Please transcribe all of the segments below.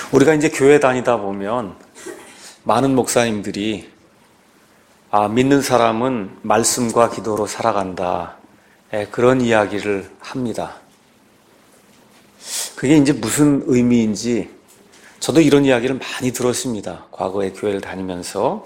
우리가 이제 교회 다니다 보면 많은 목사님들이 믿는 사람은 말씀과 기도로 살아간다. 그런 이야기를 합니다. 그게 이제 무슨 의미인지 저도 이런 이야기를 많이 들었습니다. 과거에 교회를 다니면서.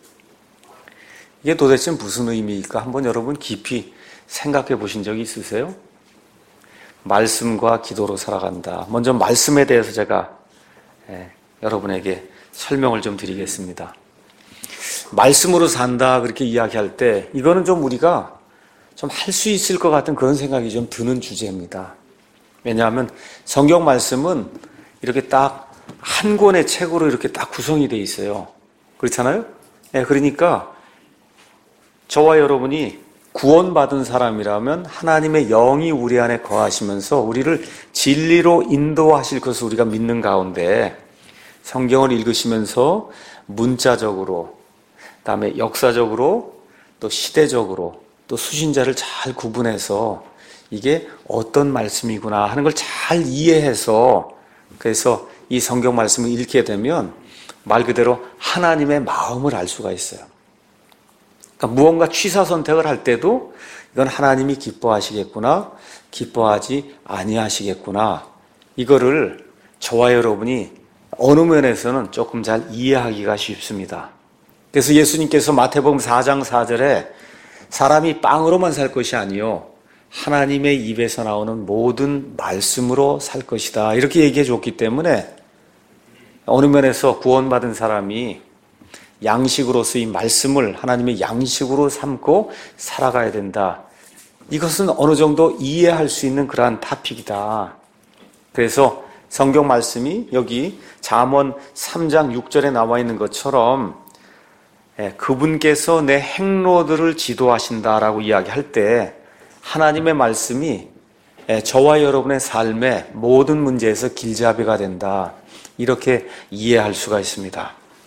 이게 도대체 무슨 의미일까? 한번 여러분 깊이 생각해 보신 적이 있으세요? 말씀과 기도로 살아간다. 먼저 말씀에 대해서 제가 여러분에게 설명을 좀 드리겠습니다. 말씀으로 산다 그렇게 이야기할 때 이거는 좀 우리가 좀 할 수 있을 것 같은 그런 생각이 좀 드는 주제입니다. 왜냐하면 성경 말씀은 이렇게 딱 한 권의 책으로 이렇게 딱 구성이 되어 있어요. 그렇잖아요? 그러니까 저와 여러분이 구원받은 사람이라면 하나님의 영이 우리 안에 거하시면서 우리를 진리로 인도하실 것을 우리가 믿는 가운데 성경을 읽으시면서 문자적으로, 그다음에 역사적으로, 또 시대적으로, 또 수신자를 잘 구분해서 이게 어떤 말씀이구나 하는 걸 잘 이해해서 그래서 이 성경 말씀을 읽게 되면 말 그대로 하나님의 마음을 알 수가 있어요. 그러니까 무언가 취사 선택을 할 때도 이건 하나님이 기뻐하시겠구나, 기뻐하지 아니하시겠구나. 이거를 저와 여러분이 어느 면에서는 조금 잘 이해하기가 쉽습니다. 그래서 예수님께서 마태복음 4장 4절에 사람이 빵으로만 살 것이 아니요 하나님의 입에서 나오는 모든 말씀으로 살 것이다. 이렇게 얘기해 줬기 때문에 어느 면에서 구원받은 사람이 양식으로서 이 말씀을 하나님의 양식으로 삼고 살아가야 된다. 이것은 어느 정도 이해할 수 있는 그러한 토픽이다. 그래서 성경 말씀이 여기 잠언 3장 6절에 나와 있는 것처럼 그분께서 내 행로들을 지도하신다라고 이야기할 때 하나님의 말씀이 저와 여러분의 삶의 모든 문제에서 길잡이가 된다. 이렇게 이해할 수가 있습니다.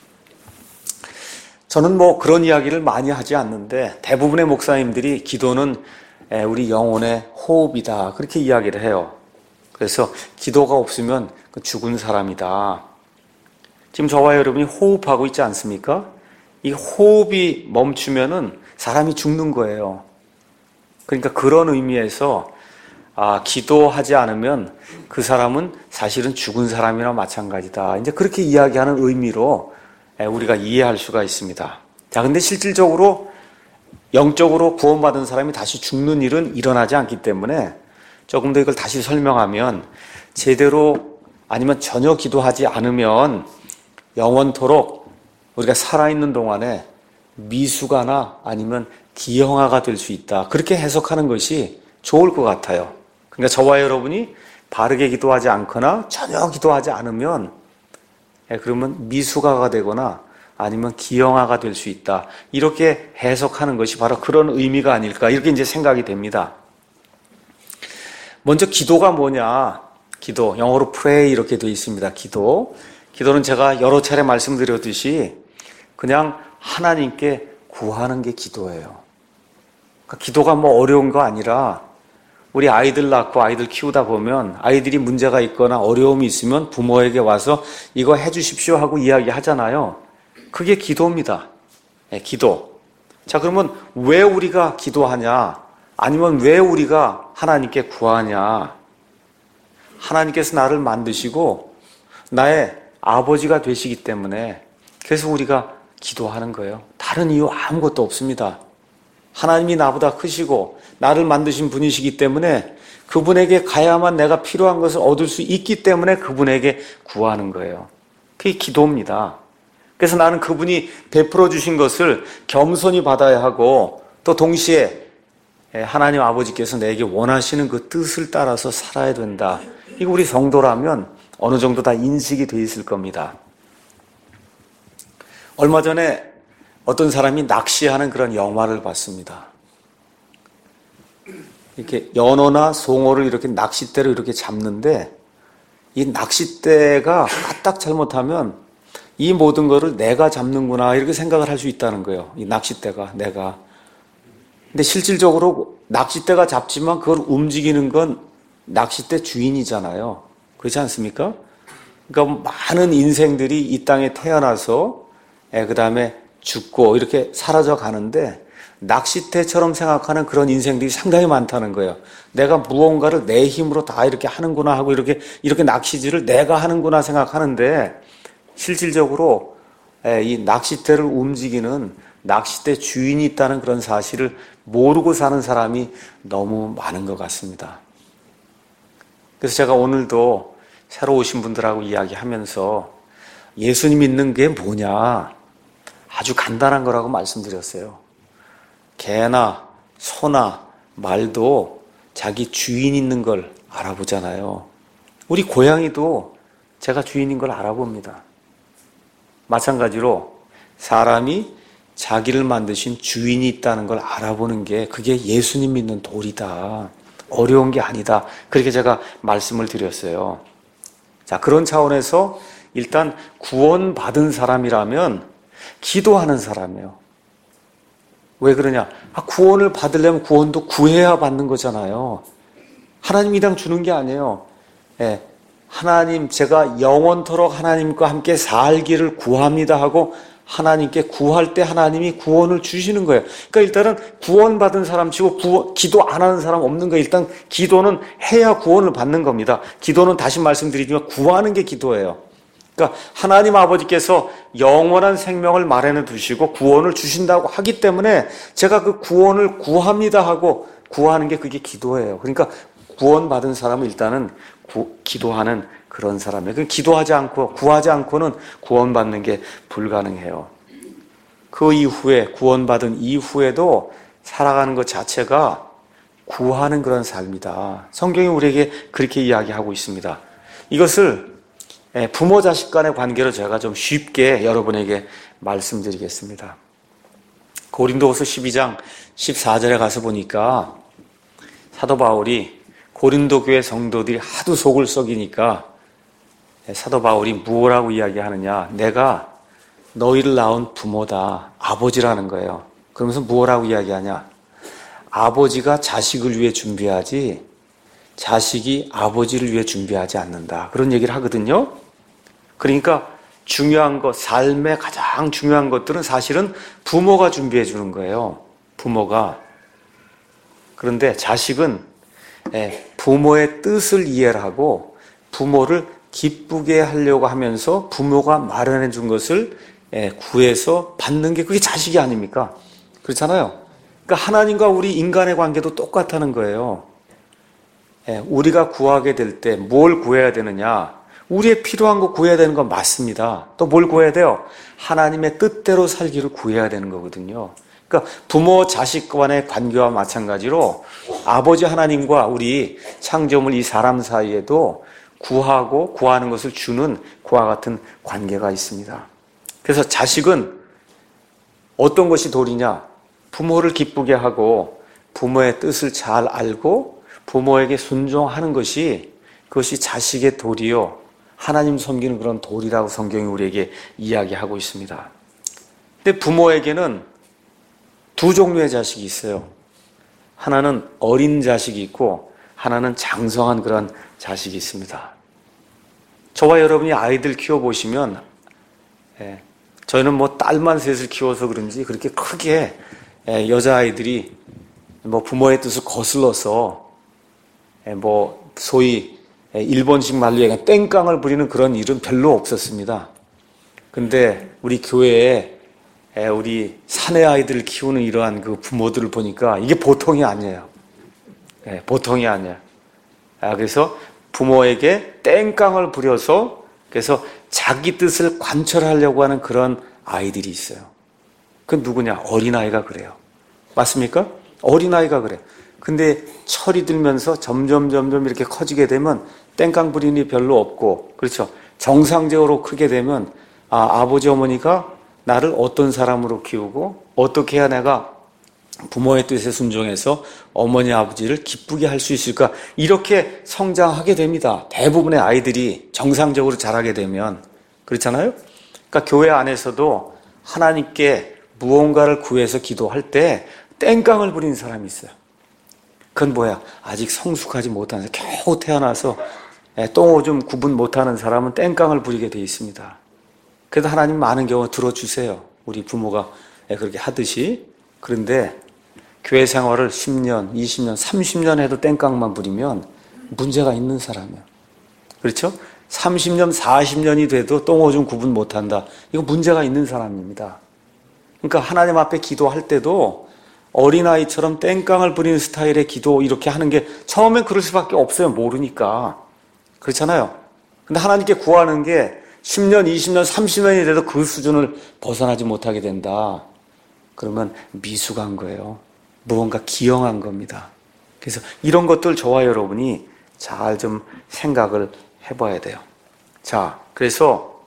저는 그런 이야기를 많이 하지 않는데 대부분의 목사님들이 기도는 우리 영혼의 호흡이다. 그렇게 이야기를 해요. 그래서 기도가 없으면 죽은 사람이다. 지금 저와 여러분이 호흡하고 있지 않습니까? 이 호흡이 멈추면은 사람이 죽는 거예요. 그러니까 그런 의미에서 기도하지 않으면 그 사람은 사실은 죽은 사람이나 마찬가지다. 이제 그렇게 이야기하는 의미로 우리가 이해할 수가 있습니다. 자, 근데 실질적으로 영적으로 구원받은 사람이 다시 죽는 일은 일어나지 않기 때문에 조금 더 이걸 다시 설명하면 제대로 아니면 전혀 기도하지 않으면 영원토록 우리가 살아있는 동안에 미숙아나 아니면 기형아가 될 수 있다. 그렇게 해석하는 것이 좋을 것 같아요. 그러니까 저와 여러분이 바르게 기도하지 않거나 전혀 기도하지 않으면 그러면 미숙아가 되거나 아니면 기형아가 될 수 있다. 이렇게 해석하는 것이 바로 그런 의미가 아닐까. 이렇게 이제 생각이 됩니다. 먼저 기도가 뭐냐? 기도, 영어로 pray 이렇게 되어 있습니다. 기도는 제가 여러 차례 말씀드렸듯이 그냥 하나님께 구하는 게 기도예요. 그러니까 기도가 어려운 거 아니라 우리 아이들 낳고 아이들 키우다 보면 아이들이 문제가 있거나 어려움이 있으면 부모에게 와서 이거 해주십시오 하고 이야기하잖아요. 그게 기도입니다. 기도. 자, 그러면 왜 우리가 기도하냐? 아니면 왜 우리가 하나님께 구하냐? 하나님께서 나를 만드시고 나의 아버지가 되시기 때문에 그래서 우리가 기도하는 거예요. 다른 이유 아무것도 없습니다. 하나님이 나보다 크시고 나를 만드신 분이시기 때문에 그분에게 가야만 내가 필요한 것을 얻을 수 있기 때문에 그분에게 구하는 거예요. 그게 기도입니다. 그래서 나는 그분이 베풀어 주신 것을 겸손히 받아야 하고 또 동시에 하나님 아버지께서 내게 원하시는 그 뜻을 따라서 살아야 된다. 이거 우리 성도라면 어느 정도 다 인식이 돼 있을 겁니다. 얼마 전에 어떤 사람이 낚시하는 그런 영화를 봤습니다. 이렇게 연어나 송어를 이렇게 낚싯대로 이렇게 잡는데 이 낚싯대가 까딱 잘못하면 이 모든 거를 내가 잡는구나 이렇게 생각을 할 수 있다는 거예요. 이 낚싯대가 내가. 근데 실질적으로 낚싯대가 잡지만 그걸 움직이는 건 낚싯대 주인이잖아요. 그렇지 않습니까? 그러니까 많은 인생들이 이 땅에 태어나서 그 다음에 죽고 이렇게 사라져 가는데 낚싯대처럼 생각하는 그런 인생들이 상당히 많다는 거예요. 내가 무언가를 내 힘으로 다 이렇게 하는구나 하고 이렇게 낚시질을 내가 하는구나 생각하는데 실질적으로 이 낚싯대를 움직이는 낚싯대 주인이 있다는 그런 사실을 모르고 사는 사람이 너무 많은 것 같습니다. 그래서 제가 오늘도 새로 오신 분들하고 이야기하면서 예수님 믿는 게 뭐냐 아주 간단한 거라고 말씀드렸어요. 개나 소나 말도 자기 주인 있는 걸 알아보잖아요. 우리 고양이도 제가 주인인 걸 알아봅니다. 마찬가지로 사람이 자기를 만드신 주인이 있다는 걸 알아보는 게 그게 예수님 믿는 도리다. 어려운 게 아니다. 그렇게 제가 말씀을 드렸어요. 자, 그런 차원에서 일단 구원받은 사람이라면 기도하는 사람이에요. 왜 그러냐? 구원을 받으려면 구원도 구해야 받는 거잖아요. 하나님이 그냥 주는 게 아니에요. 하나님, 제가 영원토록 하나님과 함께 살기를 구합니다 하고 하나님께 구할 때 하나님이 구원을 주시는 거예요. 그러니까 일단은 구원받은 사람 치고 기도 안 하는 사람 없는 거예요. 일단 기도는 해야 구원을 받는 겁니다. 기도는 다시 말씀드리지만 구하는 게 기도예요. 그러니까 하나님 아버지께서 영원한 생명을 마련해 두시고 구원을 주신다고 하기 때문에 제가 그 구원을 구합니다 하고 구하는 게 그게 기도예요. 그러니까 구원받은 사람은 일단은 기도하는 그런 사람이에요. 기도하지 않고 구하지 않고는 구원받는 게 불가능해요. 그 이후에 구원받은 이후에도 살아가는 것 자체가 구하는 그런 삶이다. 성경이 우리에게 그렇게 이야기하고 있습니다. 이것을 부모 자식 간의 관계로 제가 좀 쉽게 여러분에게 말씀드리겠습니다. 고린도후서 12장 14절에 가서 보니까 사도 바울이 고린도 교회 성도들이 하도 속을 썩이니까 사도 바울이 무엇라고 이야기하느냐? 내가 너희를 낳은 부모다. 아버지라는 거예요. 그러면서 무엇라고 이야기하냐? 아버지가 자식을 위해 준비하지 자식이 아버지를 위해 준비하지 않는다. 그런 얘기를 하거든요. 그러니까 중요한 것, 삶의 가장 중요한 것들은 사실은 부모가 준비해 주는 거예요. 부모가. 그런데 자식은 부모의 뜻을 이해를 하고 부모를 기쁘게 하려고 하면서 부모가 마련해 준 것을 구해서 받는 게 그게 자식이 아닙니까? 그렇잖아요. 그러니까 하나님과 우리 인간의 관계도 똑같다는 거예요. 우리가 구하게 될 때 뭘 구해야 되느냐? 우리의 필요한 거 구해야 되는 건 맞습니다. 또 뭘 구해야 돼요? 하나님의 뜻대로 살기를 구해야 되는 거거든요. 그러니까 부모 자식 간의 관계와 마찬가지로 아버지 하나님과 우리 창조물 이 사람 사이에도 구하고 구하는 것을 주는 그와 같은 관계가 있습니다. 그래서 자식은 어떤 것이 도리냐? 부모를 기쁘게 하고 부모의 뜻을 잘 알고 부모에게 순종하는 것이 그것이 자식의 도리요. 하나님 섬기는 그런 도리라고 성경이 우리에게 이야기하고 있습니다. 근데 부모에게는 두 종류의 자식이 있어요. 하나는 어린 자식이 있고 하나는 장성한 그런 자식이 있습니다. 저와 여러분이 아이들 키워보시면 저희는 뭐 딸만 셋을 키워서 그런지 그렇게 크게 여자아이들이 뭐 부모의 뜻을 거슬러서 뭐 소위 일본식 말로 얘기하면 땡깡을 부리는 그런 일은 별로 없었습니다. 근데 우리 교회에 우리 사내 아이들을 키우는 이러한 그 부모들을 보니까 이게 보통이 아니에요. 보통이 아니에요. 그래서 부모에게 땡깡을 부려서 그래서 자기 뜻을 관철하려고 하는 그런 아이들이 있어요. 그건 누구냐? 어린아이가 그래요. 맞습니까? 어린아이가 그래요. 근데 철이 들면서 점점 이렇게 커지게 되면 땡깡 부리는 일이 별로 없고, 그렇죠? 정상적으로 크게 되면 아버지 어머니가 나를 어떤 사람으로 키우고 어떻게 해야 내가 부모의 뜻에 순종해서 어머니 아버지를 기쁘게 할 수 있을까, 이렇게 성장하게 됩니다. 대부분의 아이들이 정상적으로 자라게 되면. 그렇잖아요? 그러니까 교회 안에서도 하나님께 무언가를 구해서 기도할 때 땡깡을 부리는 사람이 있어요. 그건 뭐야? 아직 성숙하지 못한 사람, 겨우 태어나서 똥오줌 구분 못하는 사람은 땡깡을 부리게 돼 있습니다. 그래도 하나님 많은 경우 들어주세요. 우리 부모가 그렇게 하듯이. 그런데 교회 생활을 10년, 20년, 30년 해도 땡깡만 부리면 문제가 있는 사람이에요. 그렇죠? 30년, 40년이 돼도 똥오줌 구분 못한다. 이거 문제가 있는 사람입니다. 그러니까 하나님 앞에 기도할 때도 어린아이처럼 땡깡을 부리는 스타일의 기도 이렇게 하는 게 처음엔 그럴 수밖에 없어요. 모르니까. 그렇잖아요. 근데 하나님께 구하는 게 10년, 20년, 30년이 돼도 그 수준을 벗어나지 못하게 된다. 그러면 미숙한 거예요. 무언가 기형한 겁니다. 그래서 이런 것들 저와 여러분이 잘 좀 생각을 해봐야 돼요. 자, 그래서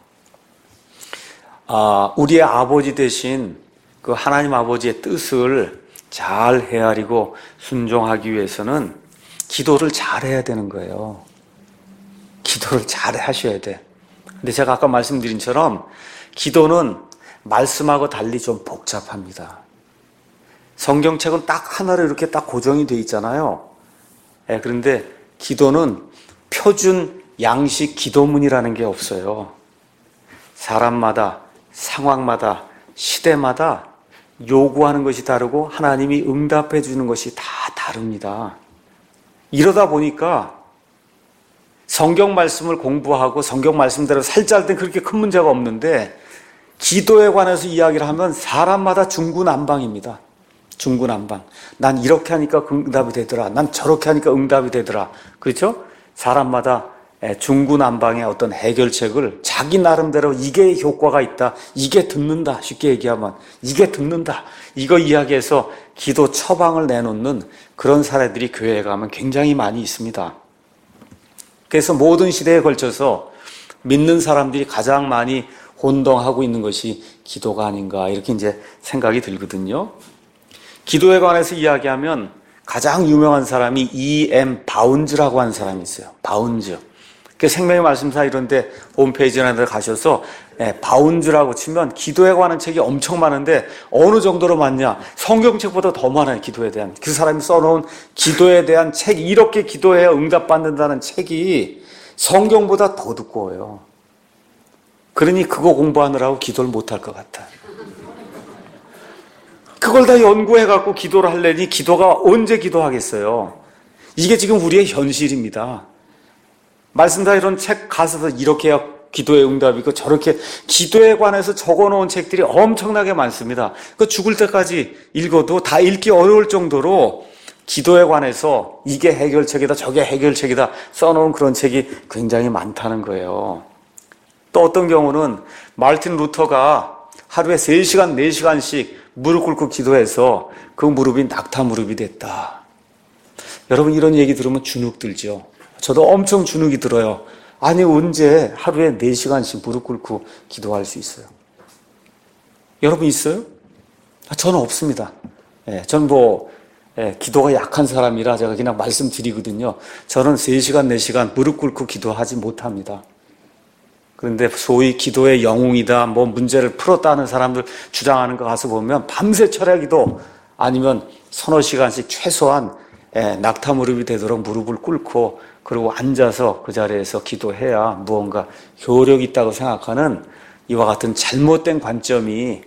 우리의 아버지 대신 그 하나님 아버지의 뜻을 잘 헤아리고 순종하기 위해서는 기도를 잘 해야 되는 거예요. 기도를 잘 하셔야 돼. 근데 제가 아까 말씀드린 처럼 기도는 말씀하고 달리 좀 복잡합니다. 성경책은 딱 하나로 이렇게 딱 고정이 돼 있잖아요. 그런데 기도는 표준 양식 기도문이라는 게 없어요. 사람마다, 상황마다, 시대마다 요구하는 것이 다르고 하나님이 응답해 주는 것이 다 다릅니다. 이러다 보니까 성경 말씀을 공부하고 성경 말씀대로 살짝 할 땐 그렇게 큰 문제가 없는데 기도에 관해서 이야기를 하면 사람마다 중구난방입니다. 중구난방. 난 이렇게 하니까 응답이 되더라. 난 저렇게 하니까 응답이 되더라. 그렇죠? 사람마다 중구난방의 어떤 해결책을 자기 나름대로 이게 효과가 있다. 이게 듣는다. 쉽게 얘기하면 이게 듣는다. 이거 이야기해서 기도 처방을 내놓는 그런 사례들이 교회에 가면 굉장히 많이 있습니다. 그래서 모든 시대에 걸쳐서 믿는 사람들이 가장 많이 혼동하고 있는 것이 기도가 아닌가 이렇게 이제 생각이 들거든요. 기도에 관해서 이야기하면 가장 유명한 사람이 E.M. 바운즈라고 하는 사람이 있어요. 바운즈. 생명의 말씀사 이런데 홈페이지나 데 가셔서 바운즈라고 치면 기도에 관한 책이 엄청 많은데 어느 정도로 많냐? 성경책보다 더 많아요. 기도에 대한. 그 사람이 써놓은 기도에 대한 책이 이렇게 기도해야 응답받는다는 책이 성경보다 더 두꺼워요. 그러니 그거 공부하느라고 기도를 못할 것 같아요. 그걸 다 연구해갖고 기도를 하려니 기도가 언제 기도하겠어요? 이게 지금 우리의 현실입니다. 말씀다 이런 책 가서 이렇게 해야 기도의 응답이고 저렇게 기도에 관해서 적어놓은 책들이 엄청나게 많습니다. 그 죽을 때까지 읽어도 다 읽기 어려울 정도로 기도에 관해서 이게 해결책이다 저게 해결책이다 써놓은 그런 책이 굉장히 많다는 거예요. 또 어떤 경우는 마르틴 루터가 하루에 3시간, 4시간씩 무릎 꿇고 기도해서 그 무릎이 낙타 무릎이 됐다. 여러분 이런 얘기 들으면 주눅 들죠. 저도 엄청 주눅이 들어요. 아니 언제 하루에 4시간씩 무릎 꿇고 기도할 수 있어요? 여러분 있어요? 저는 없습니다. 전 기도가 약한 사람이라 제가 그냥 말씀드리거든요. 저는 3시간, 4시간 무릎 꿇고 기도하지 못합니다. 그런데 소위 기도의 영웅이다, 문제를 풀었다는 사람들 주장하는 거 가서 보면 밤새 철야기도 아니면 서너 시간씩 최소한 낙타 무릎이 되도록 무릎을 꿇고 그리고 앉아서 그 자리에서 기도해야 무언가 효력이 있다고 생각하는 이와 같은 잘못된 관점이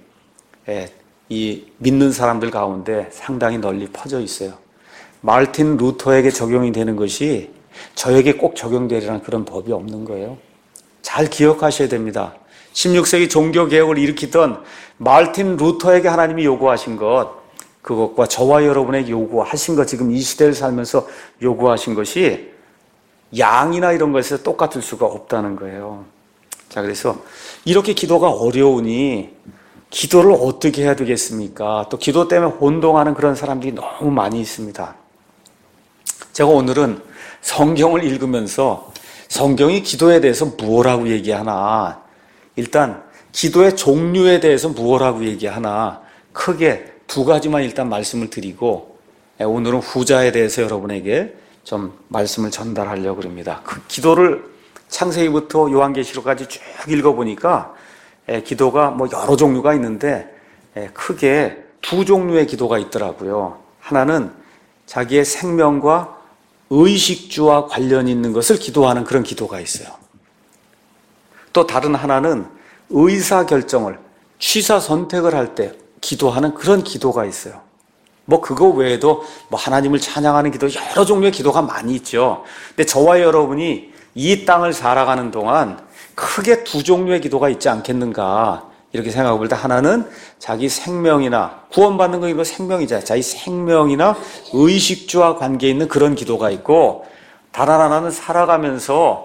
이 믿는 사람들 가운데 상당히 널리 퍼져 있어요. 마르틴 루터에게 적용이 되는 것이 저에게 꼭 적용되리라는 그런 법이 없는 거예요. 잘 기억하셔야 됩니다. 16세기 종교개혁을 일으키던 마르틴 루터에게 하나님이 요구하신 것, 그것과 저와 여러분에게 요구하신 것, 지금 이 시대를 살면서 요구하신 것이 양이나 이런 것에서 똑같을 수가 없다는 거예요. 자, 그래서 이렇게 기도가 어려우니 기도를 어떻게 해야 되겠습니까? 또 기도 때문에 혼동하는 그런 사람들이 너무 많이 있습니다. 제가 오늘은 성경을 읽으면서 성경이 기도에 대해서 무엇이라고 얘기하나, 일단 기도의 종류에 대해서 무엇이라고 얘기하나 크게 2가지만 일단 말씀을 드리고 오늘은 후자에 대해서 여러분에게 좀 말씀을 전달하려고 합니다. 그 기도를 창세기부터 요한계시록까지 쭉 읽어보니까 기도가 여러 종류가 있는데 크게 2 종류의 기도가 있더라고요. 하나는 자기의 생명과 의식주와 관련 있는 것을 기도하는 그런 기도가 있어요. 또 다른 하나는 의사결정을, 취사 선택을 할 때 기도하는 그런 기도가 있어요. 그거 외에도 하나님을 찬양하는 기도, 여러 종류의 기도가 많이 있죠. 근데 저와 여러분이 이 땅을 살아가는 동안 크게 두 종류의 기도가 있지 않겠는가, 이렇게 생각해 볼 때, 하나는 자기 생명이나, 구원받는 거 이거 생명이잖아요. 자기 생명이나 의식주와 관계 있는 그런 기도가 있고, 다른 하나는 살아가면서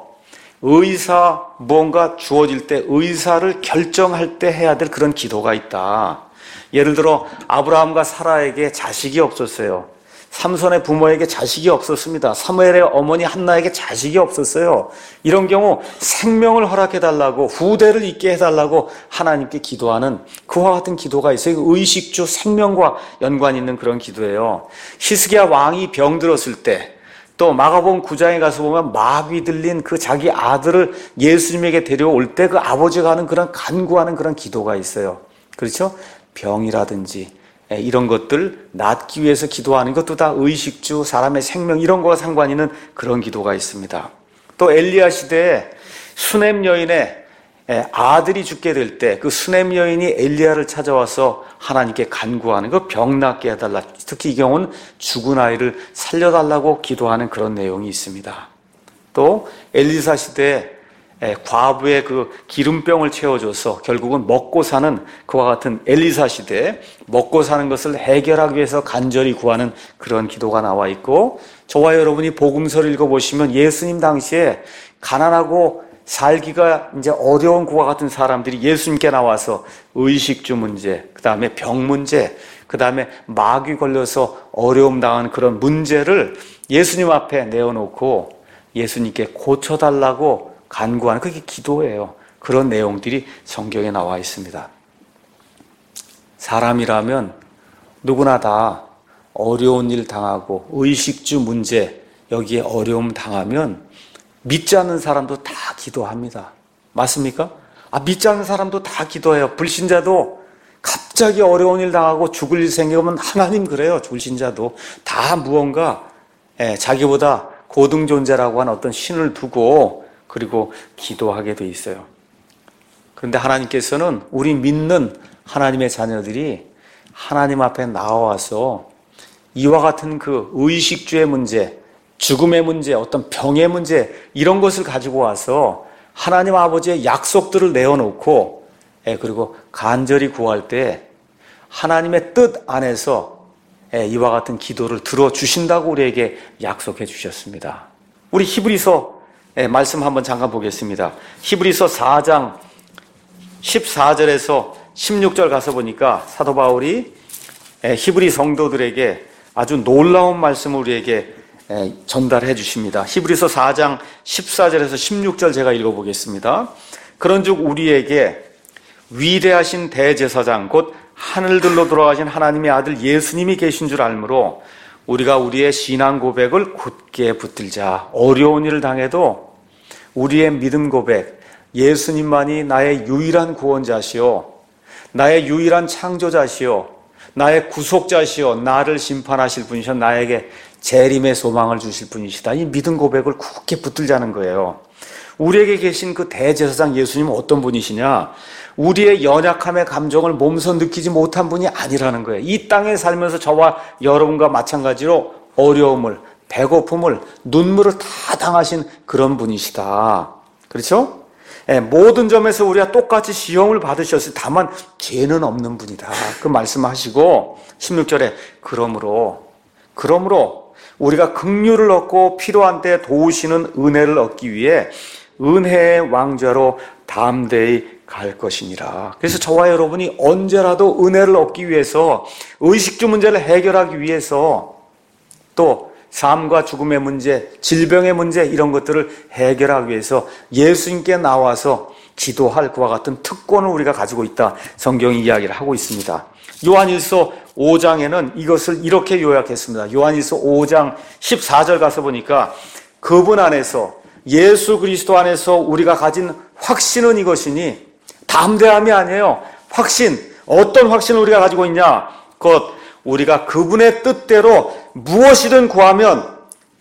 무언가 주어질 때 의사를 결정할 때 해야 될 그런 기도가 있다. 예를 들어 아브라함과 사라에게 자식이 없었어요. 삼손의 부모에게 자식이 없었습니다. 사무엘의 어머니 한나에게 자식이 없었어요. 이런 경우 생명을 허락해달라고, 후대를 있게 해달라고 하나님께 기도하는 그와 같은 기도가 있어요. 의식주, 생명과 연관 있는 그런 기도예요. 히스기야 왕이 병들었을 때, 또 마가복음 9장에 가서 보면 마귀 들린 그 자기 아들을 예수님에게 데려올 때 그 아버지가 하는 그런 간구하는 그런 기도가 있어요. 그렇죠? 병이라든지 이런 것들 낫기 위해서 기도하는 것도 다 의식주, 사람의 생명 이런 거와 상관 있는 그런 기도가 있습니다. 또 엘리야 시대에 수넴 여인의 아들이 죽게 될 때 그 수넴 여인이 엘리야를 찾아와서 하나님께 간구하는 거, 병 낫게 해달라. 특히 이 경우는 죽은 아이를 살려달라고 기도하는 그런 내용이 있습니다. 또 엘리사 시대에 과부의 그 기름병을 채워줘서 결국은 먹고 사는, 그와 같은 엘리사 시대에 먹고 사는 것을 해결하기 위해서 간절히 구하는 그런 기도가 나와 있고, 저와 여러분이 복음서를 읽어보시면 예수님 당시에 가난하고 살기가 이제 어려운 그와 같은 사람들이 예수님께 나와서 의식주 문제, 그 다음에 병 문제, 그 다음에 마귀 걸려서 어려움 당하는 그런 문제를 예수님 앞에 내어놓고 예수님께 고쳐달라고 간구하는, 그게 기도예요. 그런 내용들이 성경에 나와 있습니다. 사람이라면 누구나 다 어려운 일 당하고 의식주 문제, 여기에 어려움 당하면 믿지 않는 사람도 다 기도합니다. 맞습니까? 믿지 않는 사람도 다 기도해요. 불신자도 갑자기 어려운 일 당하고 죽을 일 생기면 하나님 그래요. 불신자도 다 무언가 자기보다 고등 존재라고 하는 어떤 신을 두고 그리고 기도하게 돼 있어요. 그런데 하나님께서는 우리 믿는 하나님의 자녀들이 하나님 앞에 나와서 이와 같은 그 의식주의 문제, 죽음의 문제, 어떤 병의 문제, 이런 것을 가지고 와서 하나님 아버지의 약속들을 내어놓고 그리고 간절히 구할 때 하나님의 뜻 안에서 이와 같은 기도를 들어주신다고 우리에게 약속해 주셨습니다. 우리 히브리서 말씀 한번 잠깐 보겠습니다. 히브리서 4장 14절에서 16절 가서 보니까 사도 바울이 히브리 성도들에게 아주 놀라운 말씀을 우리에게 전달해 주십니다. 히브리서 4장 14절에서 16절 제가 읽어보겠습니다. 그런즉 우리에게 위대하신 대제사장 곧 하늘들로 돌아가신 하나님의 아들 예수님이 계신 줄 알므로 우리가 우리의 신앙 고백을 굳게 붙들자. 어려운 일을 당해도 우리의 믿음 고백, 예수님만이 나의 유일한 구원자시오, 나의 유일한 창조자시오, 나의 구속자시오, 나를 심판하실 분이시오, 나에게 재림의 소망을 주실 분이시다. 이 믿음 고백을 굳게 붙들자는 거예요. 우리에게 계신 그 대제사장 예수님은 어떤 분이시냐? 우리의 연약함의 감정을 몸소 느끼지 못한 분이 아니라는 거예요. 이 땅에 살면서 저와 여러분과 마찬가지로 어려움을, 배고픔을, 눈물을 다 당하신 그런 분이시다. 그렇죠? 모든 점에서 우리가 똑같이 시험을 받으셨을 때 다만 죄는 없는 분이다. 그 말씀하시고 16절에 그러므로 우리가 긍휼을 얻고 필요한 때 도우시는 은혜를 얻기 위해 은혜의 왕좌로 담대히 갈 것이니라. 그래서 저와 여러분이 언제라도 은혜를 얻기 위해서, 의식주 문제를 해결하기 위해서, 또 삶과 죽음의 문제, 질병의 문제, 이런 것들을 해결하기 위해서 예수님께 나와서 기도할 그와 같은 특권을 우리가 가지고 있다. 성경이 이야기를 하고 있습니다. 요한일서 5장에는 이것을 이렇게 요약했습니다. 요한일서 5장 14절 가서 보니까 그분 안에서, 예수 그리스도 안에서 우리가 가진 확신은 이것이니, 담대함이 아니에요. 확신. 어떤 확신을 우리가 가지고 있냐? 곧 우리가 그분의 뜻대로 무엇이든 구하면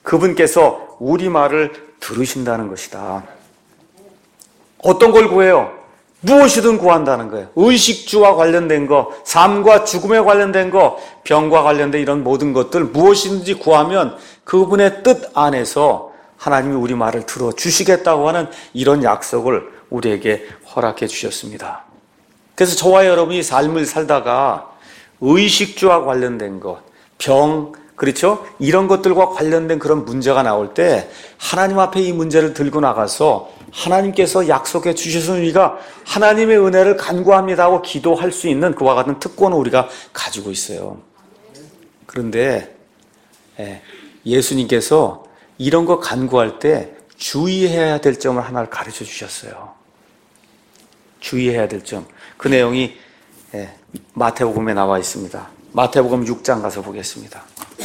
그분께서 우리 말을 들으신다는 것이다. 어떤 걸 구해요? 무엇이든 구한다는 거예요. 의식주와 관련된 거, 삶과 죽음에 관련된 거, 병과 관련된 이런 모든 것들 무엇이든지 구하면 그분의 뜻 안에서 하나님이 우리 말을 들어주시겠다고 하는 이런 약속을 우리에게 허락해 주셨습니다. 그래서 저와 여러분이 삶을 살다가 의식주와 관련된 것, 병, 그렇죠? 이런 것들과 관련된 그런 문제가 나올 때 하나님 앞에 이 문제를 들고 나가서 하나님께서 약속해 주셔서 우리가 하나님의 은혜를 간구합니다 하고 기도할 수 있는 그와 같은 특권을 우리가 가지고 있어요. 그런데 예수님께서 이런 거 간구할 때 주의해야 될 점을 하나를 가르쳐 주셨어요. 주의해야 될 점. 그 내용이 마태복음에 나와 있습니다. 마태복음 6장 가서 보겠습니다.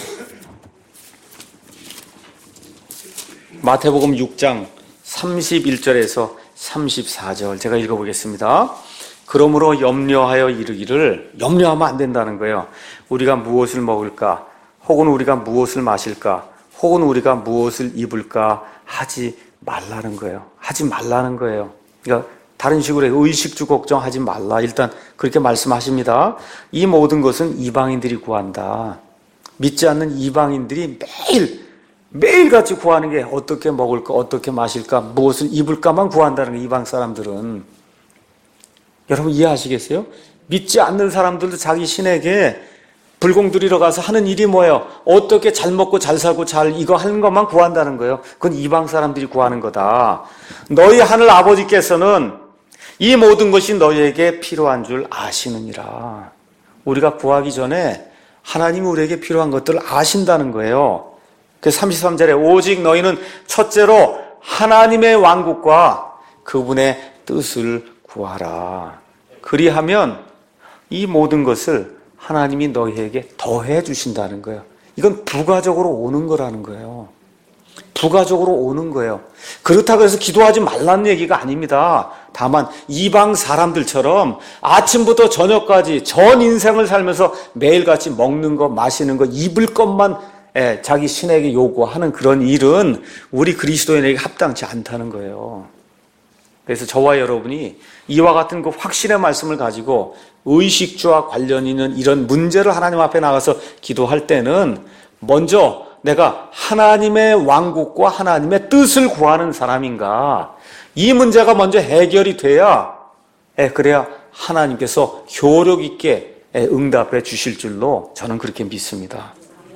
마태복음 6장 31절에서 34절 제가 읽어보겠습니다. 그러므로 염려하여 이르기를, 염려하면 안 된다는 거예요. 우리가 무엇을 먹을까? 혹은 우리가 무엇을 마실까? 혹은 우리가 무엇을 입을까? 하지 말라는 거예요. 하지 말라는 거예요. 그러니까 다른 식으로 의식주 걱정하지 말라. 일단 그렇게 말씀하십니다. 이 모든 것은 이방인들이 구한다. 믿지 않는 이방인들이 매일같이 구하는 게 어떻게 먹을까, 어떻게 마실까, 무엇을 입을까만 구한다는 거예요. 이방 사람들은. 여러분 이해하시겠어요? 믿지 않는 사람들도 자기 신에게 불공 들이러 가서 하는 일이 뭐예요? 어떻게 잘 먹고 잘 살고 잘 이거 하는 것만 구한다는 거예요. 그건 이방 사람들이 구하는 거다. 너희 하늘 아버지께서는 이 모든 것이 너희에게 필요한 줄 아시느니라. 우리가 구하기 전에 하나님이 우리에게 필요한 것들을 아신다는 거예요. 그래서 33절에 오직 너희는 첫째로 하나님의 왕국과 그분의 뜻을 구하라. 그리하면 이 모든 것을 하나님이 너희에게 더해 주신다는 거예요. 이건 부가적으로 오는 거라는 거예요. 부가적으로 오는 거예요. 그렇다고 해서 기도하지 말라는 얘기가 아닙니다. 다만 이방 사람들처럼 아침부터 저녁까지 전 인생을 살면서 매일같이 먹는 거, 마시는 거, 입을 것만 자기 신에게 요구하는 그런 일은 우리 그리스도인에게 합당치 않다는 거예요. 그래서 저와 여러분이 이와 같은 그 확신의 말씀을 가지고 의식주와 관련 있는 이런 문제를 하나님 앞에 나가서 기도할 때는 먼저 내가 하나님의 왕국과 하나님의 뜻을 구하는 사람인가, 이 문제가 먼저 해결이 돼야 그래야 하나님께서 효력 있게 응답해 주실 줄로 저는 그렇게 믿습니다.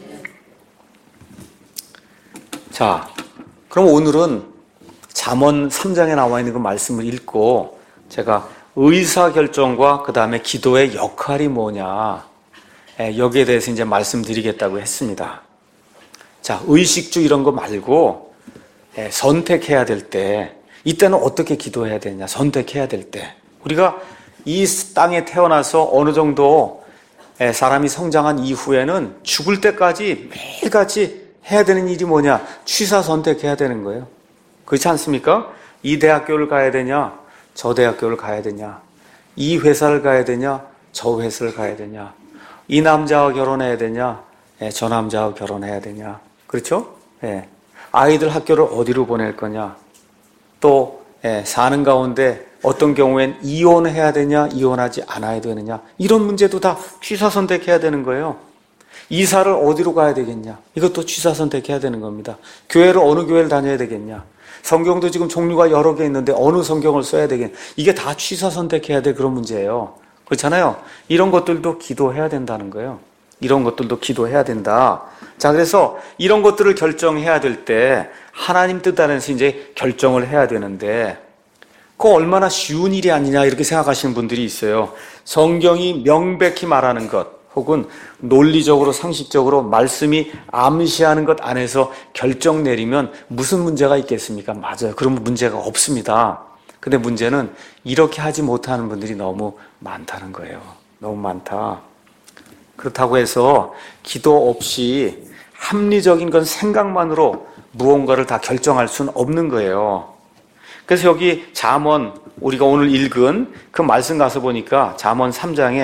자, 그럼 오늘은 잠언 3장에 나와 있는 그 말씀을 읽고 제가 의사결정과 그 다음에 기도의 역할이 뭐냐, 여기에 대해서 이제 말씀드리겠다고 했습니다. 자, 의식주 이런 거 말고 선택해야 될 때, 이때는 어떻게 기도해야 되냐, 선택해야 될 때. 우리가 이 땅에 태어나서 어느 정도 사람이 성장한 이후에는 죽을 때까지 매일같이 해야 되는 일이 뭐냐, 취사 선택해야 되는 거예요. 그렇지 않습니까? 이 대학교를 가야 되냐, 저 대학교를 가야 되냐, 이 회사를 가야 되냐, 저 회사를 가야 되냐, 이 남자와 결혼해야 되냐, 저 남자와 결혼해야 되냐. 그렇죠? 아이들 학교를 어디로 보낼 거냐, 또 사는 가운데 어떤 경우엔 이혼해야 되냐, 이혼하지 않아야 되느냐, 이런 문제도 다 취사 선택해야 되는 거예요. 이사를 어디로 가야 되겠냐, 이것도 취사 선택해야 되는 겁니다. 교회를 어느 교회를 다녀야 되겠냐, 성경도 지금 종류가 여러 개 있는데 어느 성경을 써야 되겠냐, 이게 다 취사 선택해야 될 그런 문제예요. 그렇잖아요. 이런 것들도 기도해야 된다는 거예요. 이런 것들도 기도해야 된다. 자, 그래서 이런 것들을 결정해야 될 때 하나님 뜻 안에서 이제 결정을 해야 되는데, 그거 얼마나 쉬운 일이 아니냐 이렇게 생각하시는 분들이 있어요. 성경이 명백히 말하는 것, 혹은 논리적으로 상식적으로 말씀이 암시하는 것 안에서 결정 내리면 무슨 문제가 있겠습니까? 맞아요. 그러면 문제가 없습니다. 근데 문제는 이렇게 하지 못하는 분들이 너무 많다는 거예요. 너무 많다. 그렇다고 해서 기도 없이 합리적인 건 생각만으로 무언가를 다 결정할 수는 없는 거예요. 그래서 여기 잠언, 우리가 오늘 읽은 그 말씀 가서 보니까 잠언 3장에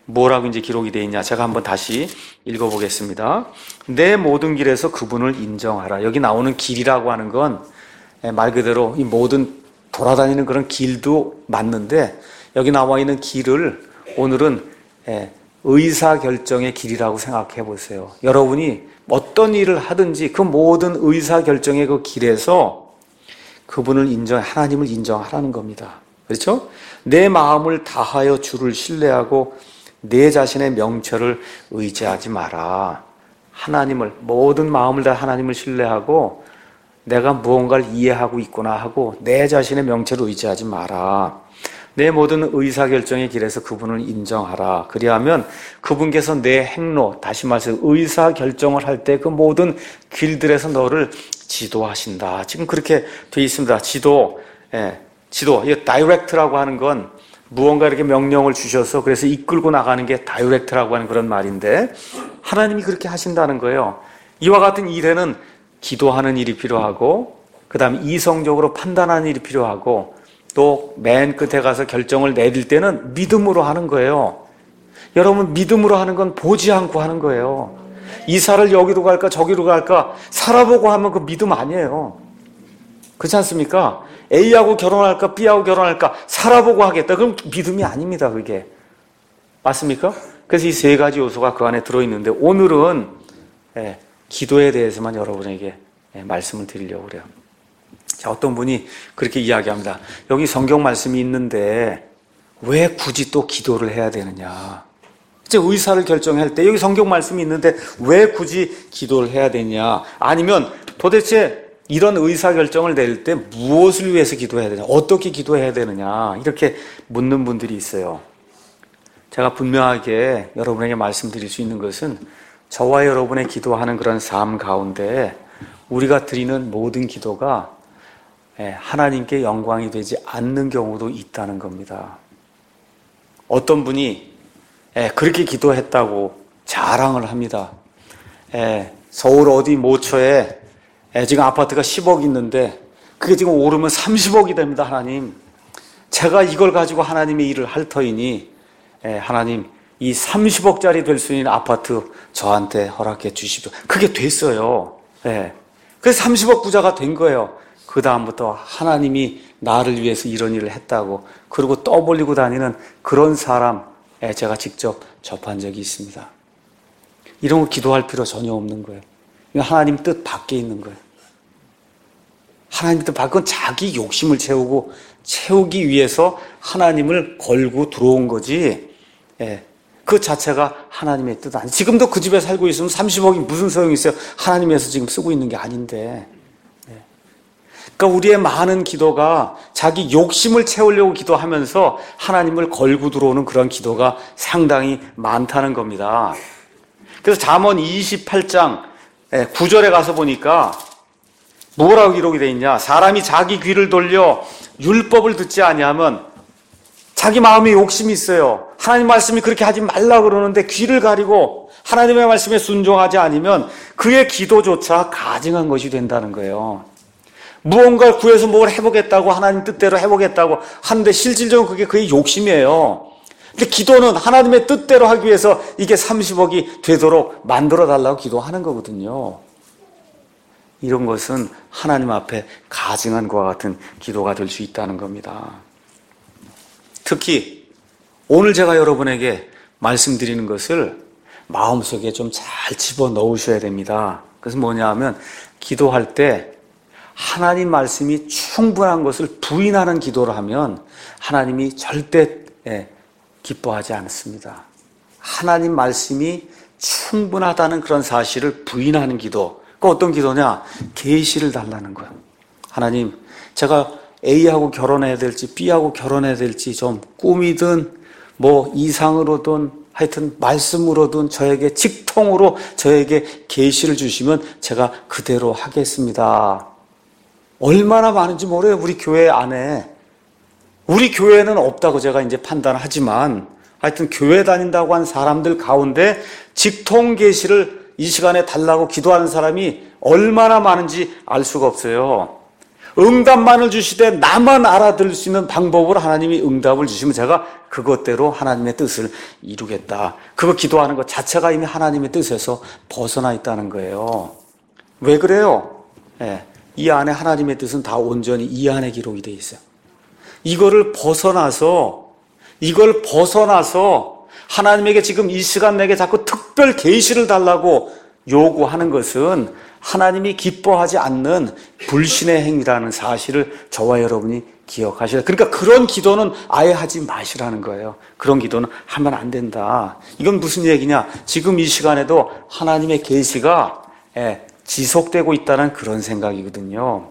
뭐라고 이제 기록이 되어 있냐. 제가 한번 다시 읽어보겠습니다. 내 모든 길에서 그분을 인정하라. 여기 나오는 길이라고 하는 건 말 그대로 이 모든 돌아다니는 그런 길도 맞는데, 여기 나와 있는 길을 오늘은 의사결정의 길이라고 생각해 보세요. 여러분이 어떤 일을 하든지 그 모든 의사결정의 그 길에서 그분을 하나님을 인정하라는 겁니다. 그렇죠? 내 마음을 다하여 주를 신뢰하고 내 자신의 명철을 의지하지 마라. 하나님을, 모든 마음을 다 하나님을 신뢰하고 내가 무언가를 이해하고 있구나 하고 내 자신의 명철을 의지하지 마라. 내 모든 의사결정의 길에서 그분을 인정하라. 그리하면 그분께서 내 행로, 다시 말해서 의사결정을 할 때 그 모든 길들에서 너를 지도하신다. 지금 그렇게 되어 있습니다. 지도. 이 다이렉트라고 하는 건 무언가 이렇게 명령을 주셔서 그래서 이끌고 나가는 게 다이렉트라고 하는 그런 말인데, 하나님이 그렇게 하신다는 거예요. 이와 같은 일에는 기도하는 일이 필요하고, 그 다음에 이성적으로 판단하는 일이 필요하고, 또 맨 끝에 가서 결정을 내릴 때는 믿음으로 하는 거예요. 여러분, 믿음으로 하는 건 보지 않고 하는 거예요. 이사를 여기로 갈까 저기로 갈까 살아보고 하면 그 믿음 아니에요. 그렇지 않습니까? A하고 결혼할까 B하고 결혼할까 살아보고 하겠다. 그럼 믿음이 아닙니다. 그게. 맞습니까? 그래서 이 세 가지 요소가 그 안에 들어있는데, 오늘은 기도에 대해서만 여러분에게 말씀을 드리려고 그래요. 자, 어떤 분이 그렇게 이야기합니다. 여기 성경 말씀이 있는데 왜 굳이 또 기도를 해야 되느냐. 이제 의사를 결정할 때 여기 성경 말씀이 있는데 왜 굳이 기도를 해야 되냐. 아니면 도대체 이런 의사결정을 내릴 때 무엇을 위해서 기도해야 되냐. 어떻게 기도해야 되느냐. 이렇게 묻는 분들이 있어요. 제가 분명하게 여러분에게 말씀드릴 수 있는 것은, 저와 여러분의 기도하는 그런 삶 가운데 우리가 드리는 모든 기도가 하나님께 영광이 되지 않는 경우도 있다는 겁니다. 어떤 분이 그렇게 기도했다고 자랑을 합니다. 서울 어디 모처에 지금 아파트가 10억 있는데 그게 지금 오르면 30억이 됩니다. 하나님, 제가 이걸 가지고 하나님의 일을 할 터이니 하나님, 이 30억짜리 될 수 있는 아파트 저한테 허락해 주십시오. 그게 됐어요. 그래서 30억 부자가 된 거예요. 그 다음부터 하나님이 나를 위해서 이런 일을 했다고 그러고 떠벌리고 다니는 그런 사람 제가 직접 접한 적이 있습니다. 이런 거 기도할 필요 전혀 없는 거예요. 하나님 뜻 밖에 있는 거예요. 하나님 뜻 밖은 자기 욕심을 채우기 위해서 하나님을 걸고 들어온 거지, 그 자체가 하나님의 뜻 아니에요. 지금도 그 집에 살고 있으면 30억이 무슨 소용이 있어요? 하나님에서 지금 쓰고 있는 게 아닌데. 그러니까 우리의 많은 기도가 자기 욕심을 채우려고 기도하면서 하나님을 걸고 들어오는 그런 기도가 상당히 많다는 겁니다. 그래서 잠언 28장 9절에 가서 보니까 뭐라고 기록이 되어 있냐. 사람이 자기 귀를 돌려 율법을 듣지 아니하면, 자기 마음에 욕심이 있어요. 하나님 말씀이 그렇게 하지 말라 그러는데 귀를 가리고 하나님의 말씀에 순종하지 않으면 그의 기도조차 가증한 것이 된다는 거예요. 무언가를 구해서 뭘 해보겠다고, 하나님 뜻대로 해보겠다고 하는데 실질적으로 그게 그의 욕심이에요. 근데 기도는 하나님의 뜻대로 하기 위해서 이게 30억이 되도록 만들어 달라고 기도하는 거거든요. 이런 것은 하나님 앞에 가증한 것과 같은 기도가 될 수 있다는 겁니다. 특히 오늘 제가 여러분에게 말씀드리는 것을 마음속에 좀 잘 집어넣으셔야 됩니다. 그래서 뭐냐 하면, 기도할 때 하나님 말씀이 충분한 것을 부인하는 기도를 하면 하나님이 절대 기뻐하지 않습니다. 하나님 말씀이 충분하다는 그런 사실을 부인하는 기도. 그 어떤 기도냐? 계시를 달라는 거예요. 하나님, 제가 A하고 결혼해야 될지 B하고 결혼해야 될지 좀 꿈이든 뭐 이상으로든 하여튼 말씀으로든 저에게 직통으로 저에게 계시를 주시면 제가 그대로 하겠습니다. 얼마나 많은지 모르요, 우리 교회 안에. 우리 교회는 없다고 제가 이제 판단하지만 하여튼 교회 다닌다고 한 사람들 가운데 직통 계시를 이 시간에 달라고 기도하는 사람이 얼마나 많은지 알 수가 없어요. 응답만을 주시되 나만 알아들을 수 있는 방법으로 하나님이 응답을 주시면 제가 그것대로 하나님의 뜻을 이루겠다. 그거 기도하는 것 자체가 이미 하나님의 뜻에서 벗어나 있다는 거예요. 왜 그래요? 예, 이 안에 하나님의 뜻은 다 온전히 이 안에 기록이 돼 있어요. 이걸 벗어나서 하나님에게 지금 이 시간 내게 자꾸 특별 계시를 달라고 요구하는 것은 하나님이 기뻐하지 않는 불신의 행위라는 사실을 저와 여러분이 기억하셔야 돼요. 그러니까 그런 기도는 아예 하지 마시라는 거예요. 그런 기도는 하면 안 된다. 이건 무슨 얘기냐? 지금 이 시간에도 하나님의 계시가 지속되고 있다는 그런 생각이거든요.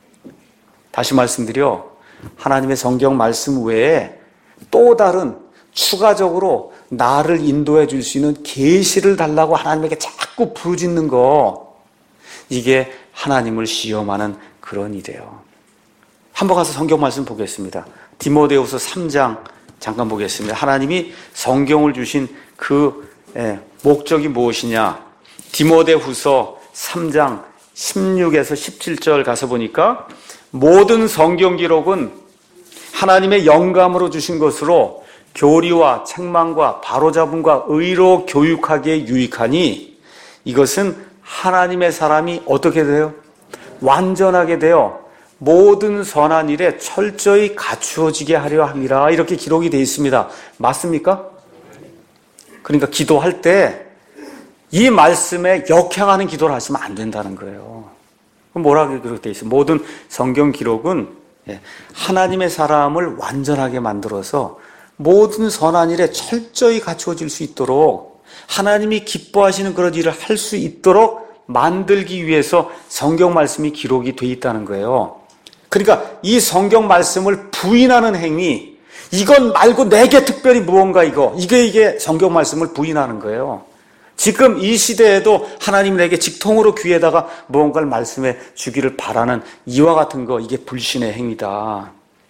다시 말씀드려, 하나님의 성경 말씀 외에 또 다른 추가적으로 나를 인도해 줄 수 있는 계시를 달라고 하나님에게 자꾸 부르짖는 거, 이게 하나님을 시험하는 그런 일이에요. 한번 가서 성경 말씀 보겠습니다. 디모데후서 3장 잠깐 보겠습니다. 하나님이 성경을 주신 그 목적이 무엇이냐? 디모데후서 3장 16에서 17절 가서 보니까 모든 성경 기록은 하나님의 영감으로 주신 것으로 교리와 책망과 바로잡음과 의로 교육하기에 유익하니 이것은 하나님의 사람이 어떻게 돼요? 완전하게 되어 모든 선한 일에 철저히 갖추어지게 하려 함이라. 이렇게 기록이 되어 있습니다. 맞습니까? 그러니까 기도할 때 이 말씀에 역행하는 기도를 하시면 안 된다는 거예요. 뭐라고 기록되어 있어요? 모든 성경 기록은 하나님의 사람을 완전하게 만들어서 모든 선한 일에 철저히 갖추어질 수 있도록 하나님이 기뻐하시는 그런 일을 할 수 있도록 만들기 위해서 성경 말씀이 기록이 되어 있다는 거예요. 그러니까 이 성경 말씀을 부인하는 행위, 이건 말고 내게 특별히 무언가 이게 성경 말씀을 부인하는 거예요. 지금 이 시대에도 하나님 내게 직통으로 귀에다가 무언가를 말씀해 주기를 바라는 이와 같은 거, 이게 불신의 행위다.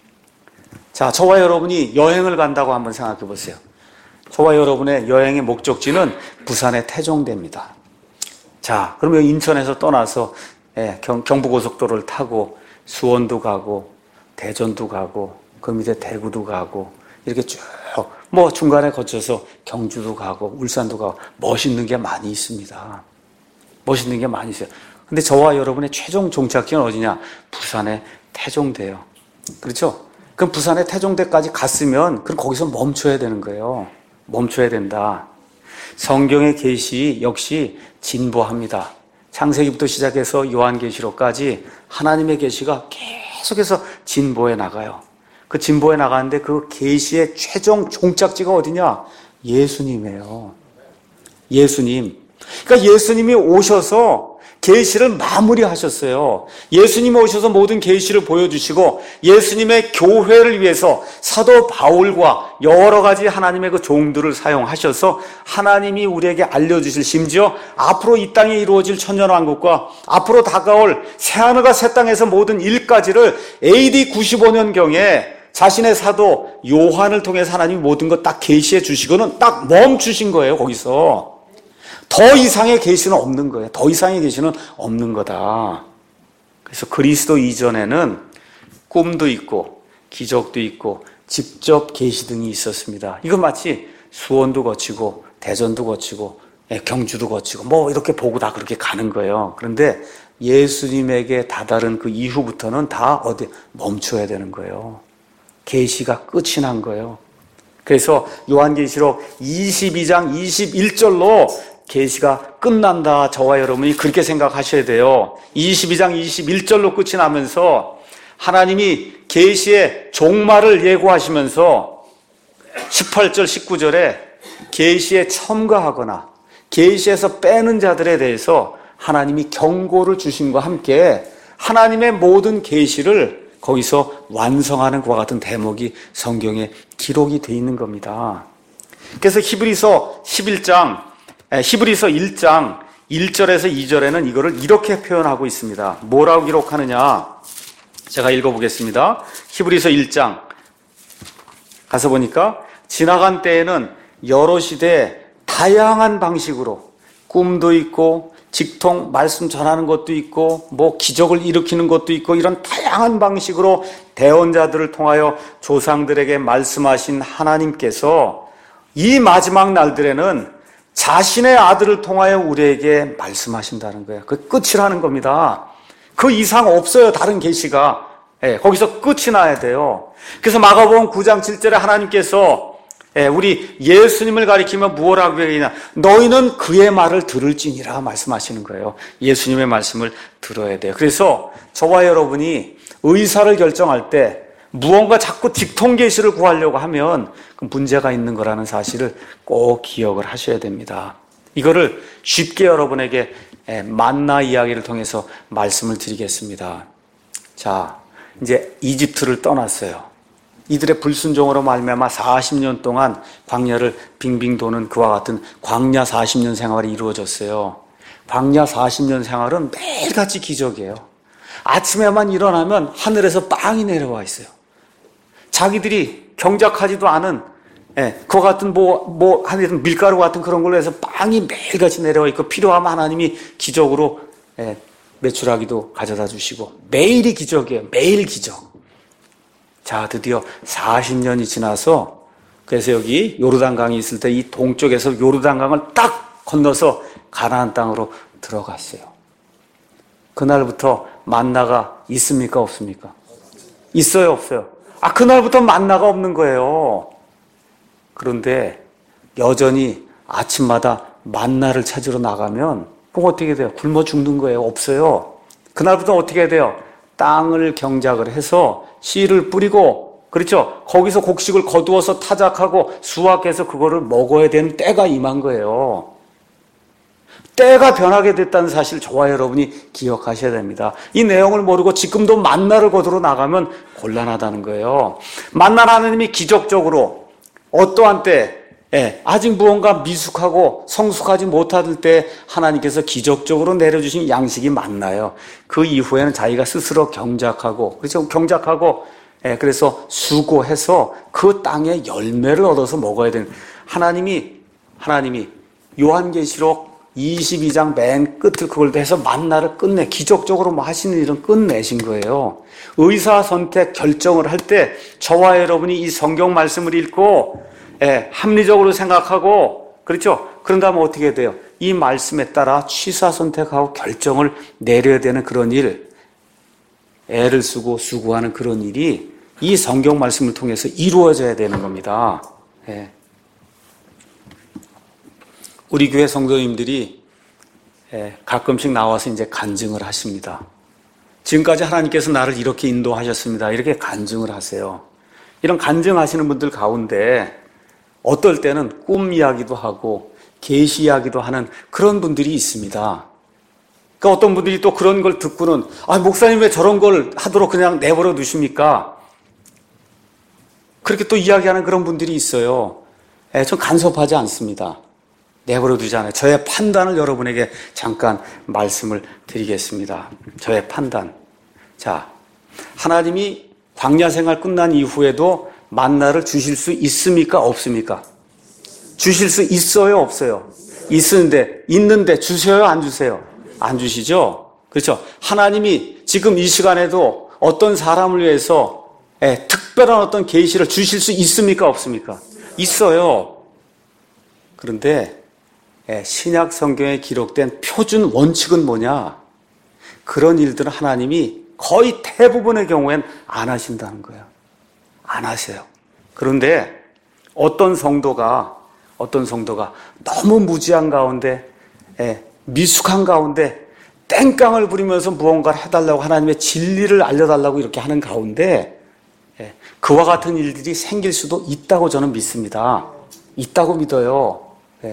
자, 저와 여러분이 여행을 간다고 한번 생각해 보세요. 저와 여러분의 여행의 목적지는 부산의 태종대입니다. 자, 그러면 인천에서 떠나서 경부고속도로를 타고 수원도 가고 대전도 가고 그 밑에 대구도 가고 이렇게 쭉 중간에 거쳐서 경주도 가고 울산도 가고 멋있는 게 많이 있습니다. 멋있는 게 많이 있어요. 근데 저와 여러분의 최종 종착지는 어디냐? 부산의 태종대예요. 그렇죠? 그럼 부산의 태종대까지 갔으면 그럼 거기서 멈춰야 되는 거예요. 멈춰야 된다. 성경의 계시 역시 진보합니다. 창세기부터 시작해서 요한계시록까지 하나님의 계시가 계속해서 진보해 나가요. 그 진보해 나가는데 그 계시의 최종 종착지가 어디냐? 예수님이에요. 예수님. 그러니까 예수님이 오셔서 계시를 마무리하셨어요. 예수님이 오셔서 모든 계시를 보여주시고 예수님의 교회를 위해서 사도 바울과 여러 가지 하나님의 그 종들을 사용하셔서 하나님이 우리에게 알려주실, 심지어 앞으로 이 땅에 이루어질 천년왕국과 앞으로 다가올 새하늘과 새 땅에서 모든 일까지를 AD 95년경에 자신의 사도 요한을 통해서 하나님이 모든 것 딱 계시해 주시고는 딱 멈추신 거예요. 거기서 더 이상의 계시는 없는 거예요. 더 이상의 계시는 없는 거다. 그래서 그리스도 이전에는 꿈도 있고 기적도 있고 직접 계시 등이 있었습니다. 이건 마치 수원도 거치고 대전도 거치고 경주도 거치고 이렇게 보고 다 그렇게 가는 거예요. 그런데 예수님에게 다다른 그 이후부터는 다 어디 멈춰야 되는 거예요. 계시가 끝이 난 거예요. 그래서 요한계시록 22장 21절로 계시가 끝난다. 저와 여러분이 그렇게 생각하셔야 돼요. 22장 21절로 끝이 나면서 하나님이 계시의 종말을 예고하시면서 18절 19절에 계시에 첨가하거나 계시에서 빼는 자들에 대해서 하나님이 경고를 주심과 함께 하나님의 모든 계시를 거기서 완성하는 것과 같은 대목이 성경에 기록이 되어 있는 겁니다. 그래서 히브리서 1장 1절에서 2절에는 이거를 이렇게 표현하고 있습니다. 뭐라고 기록하느냐? 제가 읽어보겠습니다. 히브리서 1장 가서 보니까 지나간 때에는 여러 시대에 다양한 방식으로 꿈도 있고 직통 말씀 전하는 것도 있고 뭐 기적을 일으키는 것도 있고 이런 다양한 방식으로 대언자들을 통하여 조상들에게 말씀하신 하나님께서 이 마지막 날들에는 자신의 아들을 통하여 우리에게 말씀하신다는 거예요. 그 끝이라는 겁니다. 그 이상 없어요. 다른 계시가. 거기서 끝이 나야 돼요. 그래서 마가복음 9장 7절에 하나님께서 우리 예수님을 가리키며 무엇라고 얘기하냐? 너희는 그의 말을 들을지니라 말씀하시는 거예요. 예수님의 말씀을 들어야 돼요. 그래서 저와 여러분이 의사를 결정할 때 무언가 자꾸 직통 계시를 구하려고 하면 그 문제가 있는 거라는 사실을 꼭 기억을 하셔야 됩니다. 이거를 쉽게 여러분에게 만나 이야기를 통해서 말씀을 드리겠습니다. 자, 이제 이집트를 떠났어요. 이들의 불순종으로 말미암아 40년 동안 광야를 빙빙 도는 그와 같은 광야 40년 생활이 이루어졌어요. 광야 40년 생활은 매일같이 기적이에요. 아침에만 일어나면 하늘에서 빵이 내려와 있어요. 자기들이 경작하지도 않은 그와 같은 하여튼 밀가루 같은 그런 걸로 해서 빵이 매일같이 내려와 있고 필요하면 하나님이 기적으로 메추라기도 가져다 주시고 매일이 기적이에요. 매일 기적. 자, 드디어 40년이 지나서 그래서 여기 요르단강이 있을 때 이 동쪽에서 요르단강을 딱 건너서 가나안 땅으로 들어갔어요. 그날부터 만나가 있습니까? 없습니까? 있어요? 없어요? 그날부터 만나가 없는 거예요. 그런데 여전히 아침마다 만나를 찾으러 나가면 그럼 어떻게 돼요? 굶어 죽는 거예요? 없어요. 그날부터 어떻게 해야 돼요? 땅을 경작을 해서 씨를 뿌리고, 그렇죠? 거기서 곡식을 거두어서 타작하고 수확해서 그거를 먹어야 되는 때가 임한 거예요. 때가 변하게 됐다는 사실 저와 여러분이 기억하셔야 됩니다. 이 내용을 모르고 지금도 만나를 거두러 나가면 곤란하다는 거예요. 만나는 하나님이 기적적으로 어떠한 때, 아직 무언가 미숙하고 성숙하지 못할 때 하나님께서 기적적으로 내려주신 양식이 만나요. 그 이후에는 자기가 스스로 경작하고, 그렇죠? 경작하고, 그래서 수고해서 그 땅에 열매를 얻어서 먹어야 되는 하나님이 요한계시록 22장 맨 끝을 그걸 해서 만나를 끝내 기적적으로 하시는 일은 끝내신 거예요. 의사 선택 결정을 할 때 저와 여러분이 이 성경 말씀을 읽고 합리적으로 생각하고, 그렇죠? 그런 다음에 어떻게 돼요? 이 말씀에 따라 취사 선택하고 결정을 내려야 되는 그런 일, 애를 쓰고 수고하는 그런 일이 이 성경 말씀을 통해서 이루어져야 되는 겁니다. 우리 교회 성도님들이 가끔씩 나와서 이제 간증을 하십니다. 지금까지 하나님께서 나를 이렇게 인도하셨습니다. 이렇게 간증을 하세요. 이런 간증하시는 분들 가운데 어떨 때는 꿈 이야기도 하고 계시 이야기도 하는 그런 분들이 있습니다. 그러니까 어떤 분들이 또 그런 걸 듣고는 목사님 왜 저런 걸 하도록 그냥 내버려 두십니까? 그렇게 또 이야기하는 그런 분들이 있어요. 전 간섭하지 않습니다. 내버려 두지 않아요. 저의 판단을 여러분에게 잠깐 말씀을 드리겠습니다. 저의 판단. 자, 하나님이 광야 생활 끝난 이후에도 만나를 주실 수 있습니까? 없습니까? 주실 수 있어요? 없어요? 있는데 주세요? 안 주세요? 안 주시죠? 그렇죠? 하나님이 지금 이 시간에도 어떤 사람을 위해서 특별한 어떤 계시를 주실 수 있습니까? 없습니까? 있어요. 그런데 신약 성경에 기록된 표준 원칙은 뭐냐? 그런 일들은 하나님이 거의 대부분의 경우엔 안 하신다는 거예요. 안 하세요. 그런데 어떤 성도가 너무 무지한 가운데, 미숙한 가운데 땡깡을 부리면서 무언가를 해달라고 하나님의 진리를 알려달라고 이렇게 하는 가운데 그와 같은 일들이 생길 수도 있다고 저는 믿습니다. 있다고 믿어요.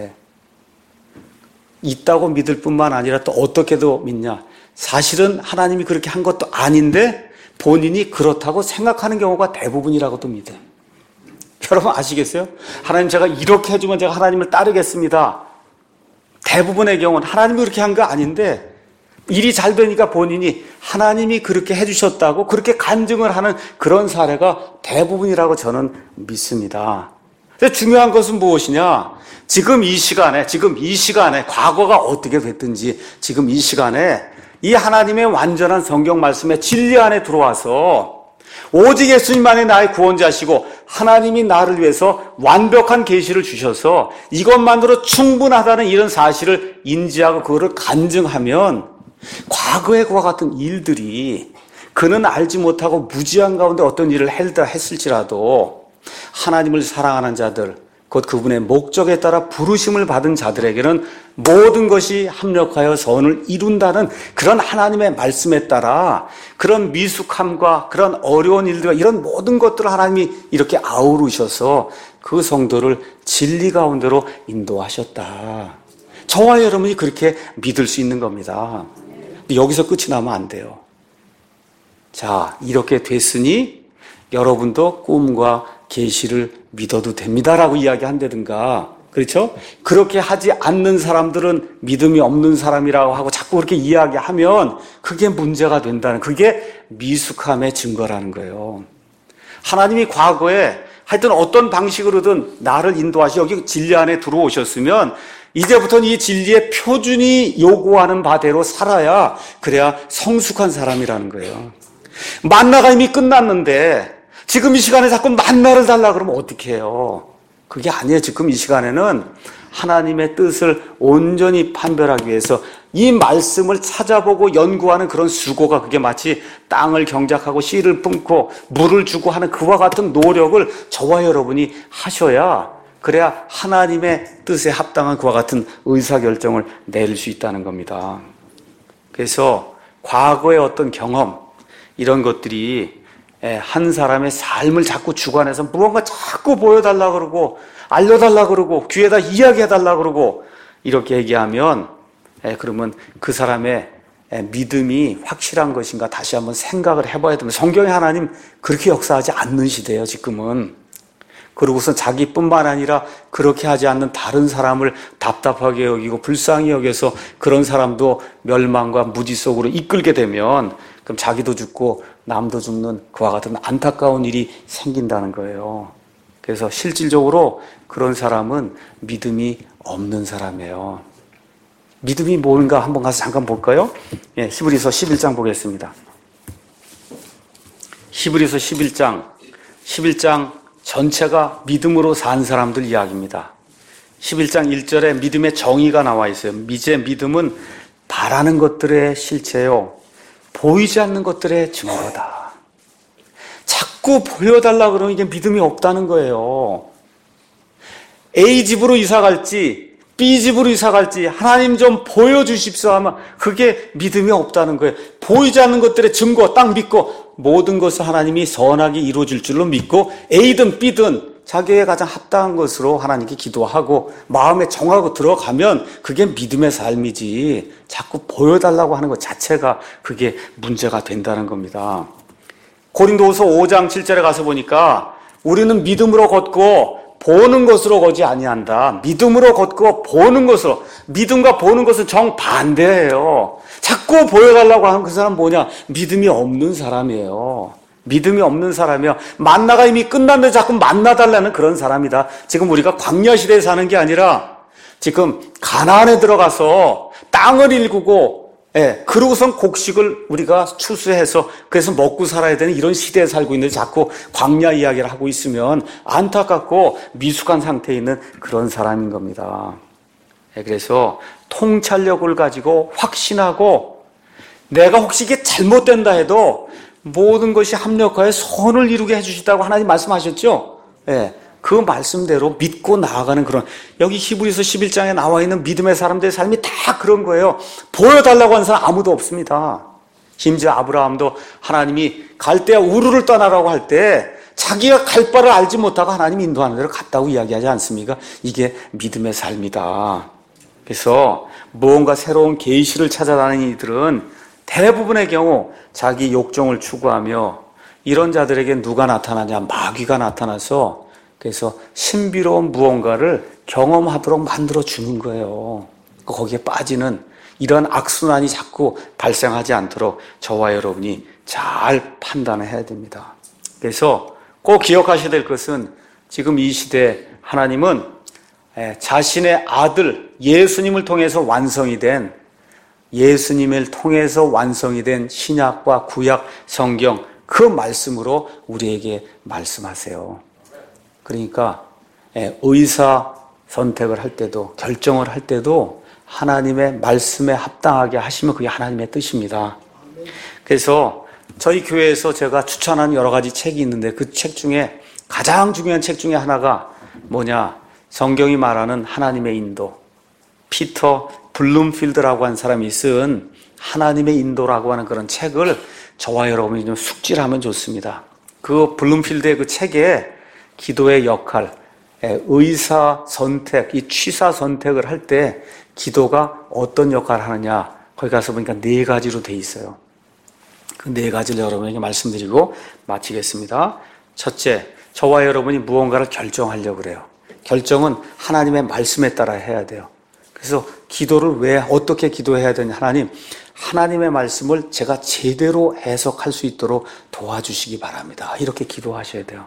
있다고 믿을 뿐만 아니라 또 어떻게도 믿냐? 사실은 하나님이 그렇게 한 것도 아닌데 본인이 그렇다고 생각하는 경우가 대부분이라고도 믿어요. 여러분 아시겠어요? 하나님 제가 이렇게 해주면 제가 하나님을 따르겠습니다. 대부분의 경우는 하나님이 그렇게 한 거 아닌데 일이 잘 되니까 본인이 하나님이 그렇게 해주셨다고 그렇게 간증을 하는 그런 사례가 대부분이라고 저는 믿습니다. 근데 중요한 것은 무엇이냐? 지금 이 시간에 과거가 어떻게 됐든지 지금 이 시간에 이 하나님의 완전한 성경 말씀의 진리 안에 들어와서 오직 예수님만이 나의 구원자시고 하나님이 나를 위해서 완벽한 계시를 주셔서 이것만으로 충분하다는 이런 사실을 인지하고 그거를 간증하면 과거의 그와 같은 일들이 그는 알지 못하고 무지한 가운데 어떤 일을 했을지라도 하나님을 사랑하는 자들, 곧 그분의 목적에 따라 부르심을 받은 자들에게는 모든 것이 합력하여 선을 이룬다는 그런 하나님의 말씀에 따라 그런 미숙함과 그런 어려운 일들과 이런 모든 것들을 하나님이 이렇게 아우르셔서 그 성도를 진리 가운데로 인도하셨다. 저와 여러분이 그렇게 믿을 수 있는 겁니다. 근데 여기서 끝이 나면 안 돼요. 자, 이렇게 됐으니 여러분도 꿈과 계시를 믿어도 됩니다라고 이야기한다든가, 그렇죠? 그렇게 하지 않는 사람들은 믿음이 없는 사람이라고 하고 자꾸 그렇게 이야기하면 그게 문제가 된다는, 그게 미숙함의 증거라는 거예요. 하나님이 과거에 하여튼 어떤 방식으로든 나를 인도하시 여기 진리 안에 들어오셨으면 이제부터는 이 진리의 표준이 요구하는 바대로 살아야 그래야 성숙한 사람이라는 거예요. 만나가 이미 끝났는데 지금 이 시간에 자꾸 만나를 달라 그러면 어떻게 해요? 그게 아니에요. 지금 이 시간에는 하나님의 뜻을 온전히 판별하기 위해서 이 말씀을 찾아보고 연구하는 그런 수고가, 그게 마치 땅을 경작하고 씨를 품고 물을 주고 하는 그와 같은 노력을 저와 여러분이 하셔야 그래야 하나님의 뜻에 합당한 그와 같은 의사결정을 내릴 수 있다는 겁니다. 그래서 과거의 어떤 경험, 이런 것들이 한 사람의 삶을 자꾸 주관해서 무언가 자꾸 보여달라 그러고 알려달라 그러고 귀에다 이야기해달라 그러고 이렇게 얘기하면 그러면 그 사람의 믿음이 확실한 것인가 다시 한번 생각을 해봐야 됩니다. 성경의 하나님 그렇게 역사하지 않는 시대예요, 지금은. 그러고서 자기뿐만 아니라 그렇게 하지 않는 다른 사람을 답답하게 여기고 불쌍히 여겨서 그런 사람도 멸망과 무지 속으로 이끌게 되면 그럼 자기도 죽고 남도 죽는 그와 같은 안타까운 일이 생긴다는 거예요. 그래서 실질적으로 그런 사람은 믿음이 없는 사람이에요. 믿음이 뭔가 한번 가서 잠깐 볼까요? 히브리서 11장 보겠습니다. 히브리서 11장 전체가 믿음으로 산 사람들 이야기입니다. 11장 1절에 믿음의 정의가 나와 있어요. 이제 믿음은 바라는 것들의 실체요, 보이지 않는 것들의 증거다. 자꾸 보여달라 그러면 이게 믿음이 없다는 거예요. A 집으로 이사 갈지 B 집으로 이사 갈지 하나님 좀 보여주십시오 하면 그게 믿음이 없다는 거예요. 보이지 않는 것들의 증거 딱 믿고 모든 것을 하나님이 선하게 이루어질 줄로 믿고 A든 B든 자기의 가장 합당한 것으로 하나님께 기도하고 마음에 정하고 들어가면 그게 믿음의 삶이지, 자꾸 보여달라고 하는 것 자체가 그게 문제가 된다는 겁니다. 고린도후서 5장 7절에 가서 보니까 우리는 믿음으로 걷고 보는 것으로 걷지 아니한다. 믿음으로 걷고 보는 것으로. 믿음과 보는 것은 정반대예요. 자꾸 보여달라고 하는 그 사람 뭐냐? 믿음이 없는 사람이에요. 믿음이 없는 사람이요. 만나가 이미 끝났는데 자꾸 만나달라는 그런 사람이다. 지금 우리가 광야 시대에 사는 게 아니라 지금 가나안에 들어가서 땅을 일구고 그러고선 곡식을 우리가 추수해서 그래서 먹고 살아야 되는 이런 시대에 살고 있는데 자꾸 광야 이야기를 하고 있으면 안타깝고 미숙한 상태에 있는 그런 사람인 겁니다. 그래서 통찰력을 가지고 확신하고 내가 혹시 이게 잘못된다 해도 모든 것이 합력하여 선을 이루게 해주시다고 하나님 말씀하셨죠? 그 말씀대로 믿고 나아가는 그런, 여기 히브리서 11장에 나와 있는 믿음의 사람들의 삶이 다 그런 거예요. 보여달라고 하는 사람 아무도 없습니다. 심지어 아브라함도 하나님이 갈대아 우르를 떠나라고 할 때 자기가 갈 바를 알지 못하고 하나님이 인도하는 대로 갔다고 이야기하지 않습니까? 이게 믿음의 삶이다. 그래서 무언가 새로운 계시를 찾아다니는 이들은 대부분의 경우 자기 욕정을 추구하며 이런 자들에게 누가 나타나냐? 마귀가 나타나서 그래서 신비로운 무언가를 경험하도록 만들어주는 거예요. 거기에 빠지는 이런 악순환이 자꾸 발생하지 않도록 저와 여러분이 잘 판단을 해야 됩니다. 그래서 꼭 기억하셔야 될 것은 지금 이 시대 하나님은 자신의 아들 예수님을 통해서 완성이 된 예수님을 통해서 완성이 된 신약과 구약 성경 그 말씀으로 우리에게 말씀하세요. 그러니까 의사 선택을 할 때도 결정을 할 때도 하나님의 말씀에 합당하게 하시면 그게 하나님의 뜻입니다. 그래서 저희 교회에서 제가 추천한 여러 가지 책이 있는데 그 책 중에 가장 중요한 책 중에 하나가 뭐냐? 성경이 말하는 하나님의 인도. 피터 블룸필드라고 하는 사람이 쓴 하나님의 인도라고 하는 그런 책을 저와 여러분이 좀 숙지를 하면 좋습니다. 그 블룸필드의 그 책에 기도의 역할, 의사 선택, 이 취사 선택을 할 때 기도가 어떤 역할을 하느냐 거기 가서 보니까 4가지로 돼 있어요. 그 4가지를 여러분에게 말씀드리고 마치겠습니다. 첫째, 저와 여러분이 무언가를 결정하려고 그래요. 결정은 하나님의 말씀에 따라 해야 돼요. 그래서 기도를 왜 어떻게 기도해야 되냐? 하나님의 말씀을 제가 제대로 해석할 수 있도록 도와주시기 바랍니다. 이렇게 기도하셔야 돼요.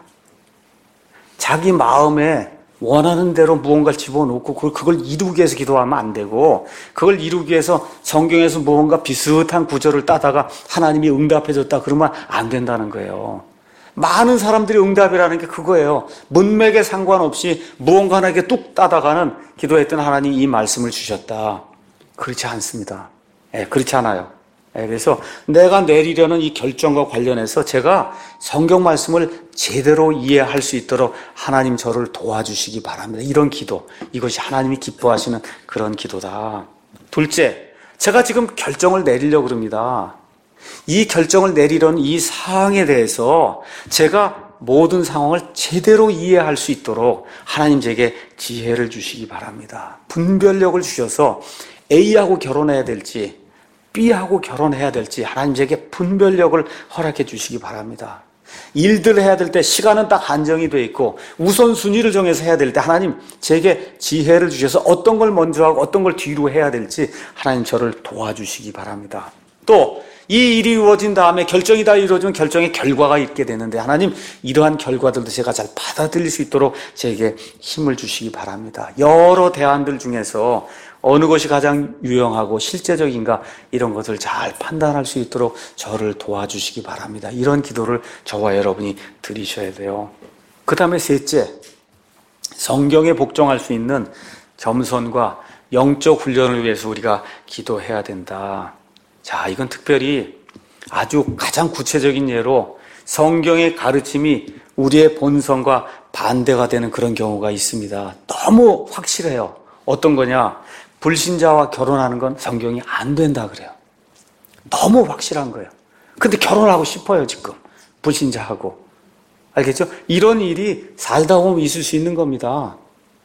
자기 마음에 원하는 대로 무언가를 집어넣고 그걸 이루기 위해서 기도하면 안 되고 그걸 이루기 위해서 성경에서 무언가 비슷한 구절을 따다가 하나님이 응답해 줬다 그러면 안 된다는 거예요. 많은 사람들이 응답이라는 게 그거예요. 문맥에 상관없이 무언가 하나에게 뚝 따다가는 기도했던 하나님이 이 말씀을 주셨다. 그렇지 않습니다. 그렇지 않아요. 그래서 내가 내리려는 이 결정과 관련해서 제가 성경 말씀을 제대로 이해할 수 있도록 하나님 저를 도와주시기 바랍니다. 이런 기도, 이것이 하나님이 기뻐하시는 그런 기도다. 둘째, 제가 지금 결정을 내리려고 그럽니다. 이 결정을 내리려는 이 사항에 대해서 제가 모든 상황을 제대로 이해할 수 있도록 하나님 제게 지혜를 주시기 바랍니다. 분별력을 주셔서 A하고 결혼해야 될지 B하고 결혼해야 될지 하나님 제게 분별력을 허락해 주시기 바랍니다. 일들을 해야 될 때 시간은 딱 한정이 돼 있고 우선순위를 정해서 해야 될 때 하나님 제게 지혜를 주셔서 어떤 걸 먼저 하고 어떤 걸 뒤로 해야 될지 하나님 저를 도와주시기 바랍니다. 또 이 일이 이루어진 다음에 결정이 다 이루어지면 결정의 결과가 있게 되는데 하나님 이러한 결과들도 제가 잘 받아들일 수 있도록 제게 힘을 주시기 바랍니다. 여러 대안들 중에서 어느 것이 가장 유용하고 실제적인가 이런 것을 잘 판단할 수 있도록 저를 도와주시기 바랍니다. 이런 기도를 저와 여러분이 드리셔야 돼요. 그 다음에 셋째, 성경에 복종할 수 있는 겸손과 영적 훈련을 위해서 우리가 기도해야 된다. 자, 이건 특별히 아주 가장 구체적인 예로 성경의 가르침이 우리의 본성과 반대가 되는 그런 경우가 있습니다. 너무 확실해요. 어떤 거냐? 불신자와 결혼하는 건 성경이 안 된다 그래요. 너무 확실한 거예요. 근데 결혼하고 싶어요, 지금. 불신자하고. 알겠죠? 이런 일이 살다 보면 있을 수 있는 겁니다.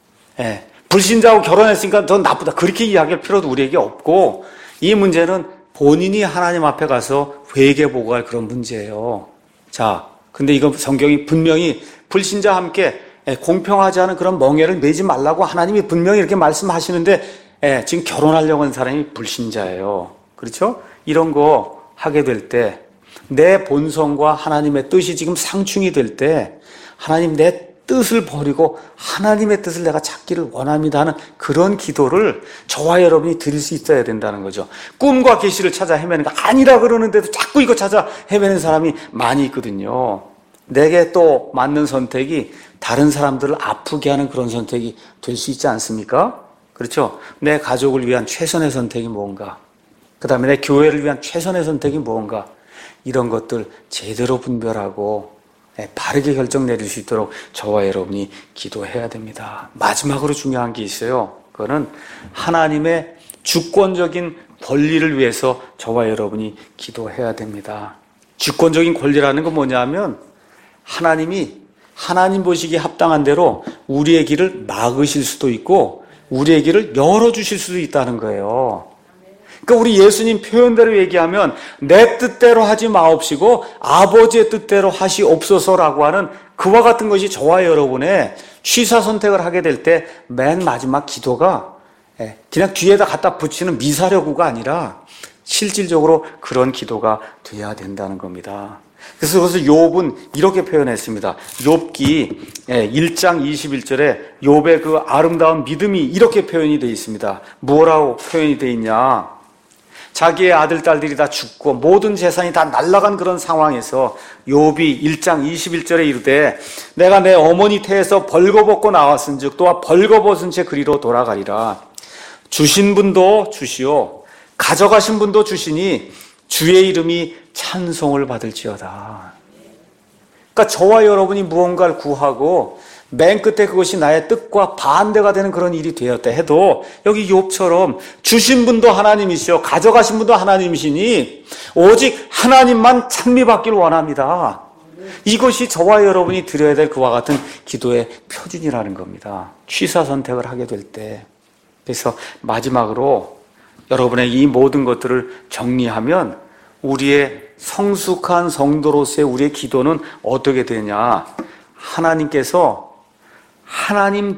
불신자하고 결혼했으니까 더 나쁘다. 그렇게 이야기할 필요도 우리에게 없고 이 문제는 본인이 하나님 앞에 가서 회개보고 할 그런 문제예요. 자, 근데 이거 성경이 분명히 불신자와 함께 공평하지 않은 그런 멍에를 매지 말라고 하나님이 분명히 이렇게 말씀하시는데 지금 결혼하려고 하는 사람이 불신자예요. 그렇죠? 이런 거 하게 될 때 내 본성과 하나님의 뜻이 지금 상충이 될 때 하나님 내 뜻을 버리고 하나님의 뜻을 내가 찾기를 원합니다 하는 그런 기도를 저와 여러분이 드릴 수 있어야 된다는 거죠. 꿈과 계시를 찾아 헤매는 거 아니라 그러는데도 자꾸 이거 찾아 헤매는 사람이 많이 있거든요. 내게 또 맞는 선택이 다른 사람들을 아프게 하는 그런 선택이 될 수 있지 않습니까? 그렇죠? 내 가족을 위한 최선의 선택이 뭔가, 그 다음에 내 교회를 위한 최선의 선택이 뭔가, 이런 것들 제대로 분별하고 바르게 결정 내릴 수 있도록 저와 여러분이 기도해야 됩니다. 마지막으로 중요한 게 있어요. 그거는 하나님의 주권적인 권리를 위해서 저와 여러분이 기도해야 됩니다. 주권적인 권리라는 건 뭐냐면 하나님이 하나님 보시기에 합당한 대로 우리의 길을 막으실 수도 있고 우리의 길을 열어주실 수도 있다는 거예요. 그러니까 우리 예수님 표현대로 얘기하면 내 뜻대로 하지 마옵시고 아버지의 뜻대로 하시옵소서라고 하는 그와 같은 것이 저와 여러분의 취사 선택을 하게 될 때 맨 마지막 기도가 그냥 뒤에다 갖다 붙이는 미사려구가 아니라 실질적으로 그런 기도가 돼야 된다는 겁니다. 그래서 욥은 이렇게 표현했습니다. 욥기 1장 21절에 욥의 그 아름다운 믿음이 이렇게 표현이 되어 있습니다. 뭐라고 표현이 되어 있냐? 자기의 아들, 딸들이 다 죽고 모든 재산이 다 날아간 그런 상황에서 욥이 1장 21절에 이르되 내가 내 어머니 태에서 벌거벗고 나왔은즉 또한 벌거벗은 채 그리로 돌아가리라. 주신 분도 주시오 가져가신 분도 주시니 주의 이름이 찬송을 받을지어다. 그러니까 저와 여러분이 무언가를 구하고 맨 끝에 그것이 나의 뜻과 반대가 되는 그런 일이 되었다 해도 여기 욥처럼 주신 분도 하나님이시오 가져가신 분도 하나님이시니 오직 하나님만 찬미받기를 원합니다. 이것이 저와 여러분이 드려야 될 그와 같은 기도의 표준이라는 겁니다. 취사 선택을 하게 될 때. 그래서 마지막으로 여러분의 이 모든 것들을 정리하면 우리의 성숙한 성도로서의 우리의 기도는 어떻게 되냐? 하나님께서 하나님이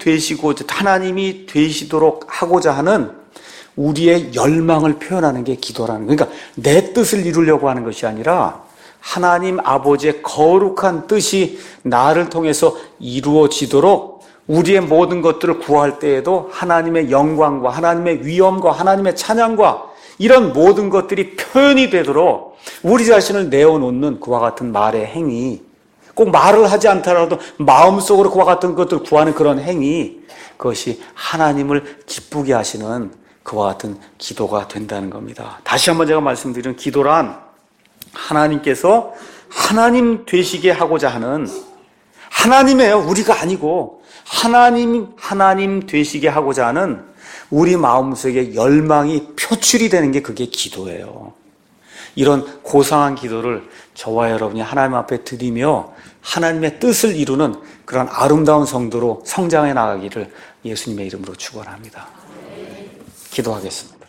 되시도록 하고자 하는 우리의 열망을 표현하는 게 기도라는 거예요. 그러니까 내 뜻을 이루려고 하는 것이 아니라 하나님 아버지의 거룩한 뜻이 나를 통해서 이루어지도록 우리의 모든 것들을 구할 때에도 하나님의 영광과 하나님의 위엄과 하나님의 찬양과 이런 모든 것들이 표현이 되도록 우리 자신을 내어놓는 그와 같은 말의 행위, 꼭 말을 하지 않더라도 마음속으로 그와 같은 것들을 구하는 그런 행위, 그것이 하나님을 기쁘게 하시는 그와 같은 기도가 된다는 겁니다. 다시 한번 제가 말씀드리는 기도란 하나님께서 하나님 되시게 하고자 하는, 하나님이에요. 우리가 아니고 하나님 되시게 하고자 하는 우리 마음속에 열망이 표출이 되는 게 그게 기도예요. 이런 고상한 기도를 저와 여러분이 하나님 앞에 드리며 하나님의 뜻을 이루는 그런 아름다운 성도로 성장해 나가기를 예수님의 이름으로 축원합니다. 기도하겠습니다.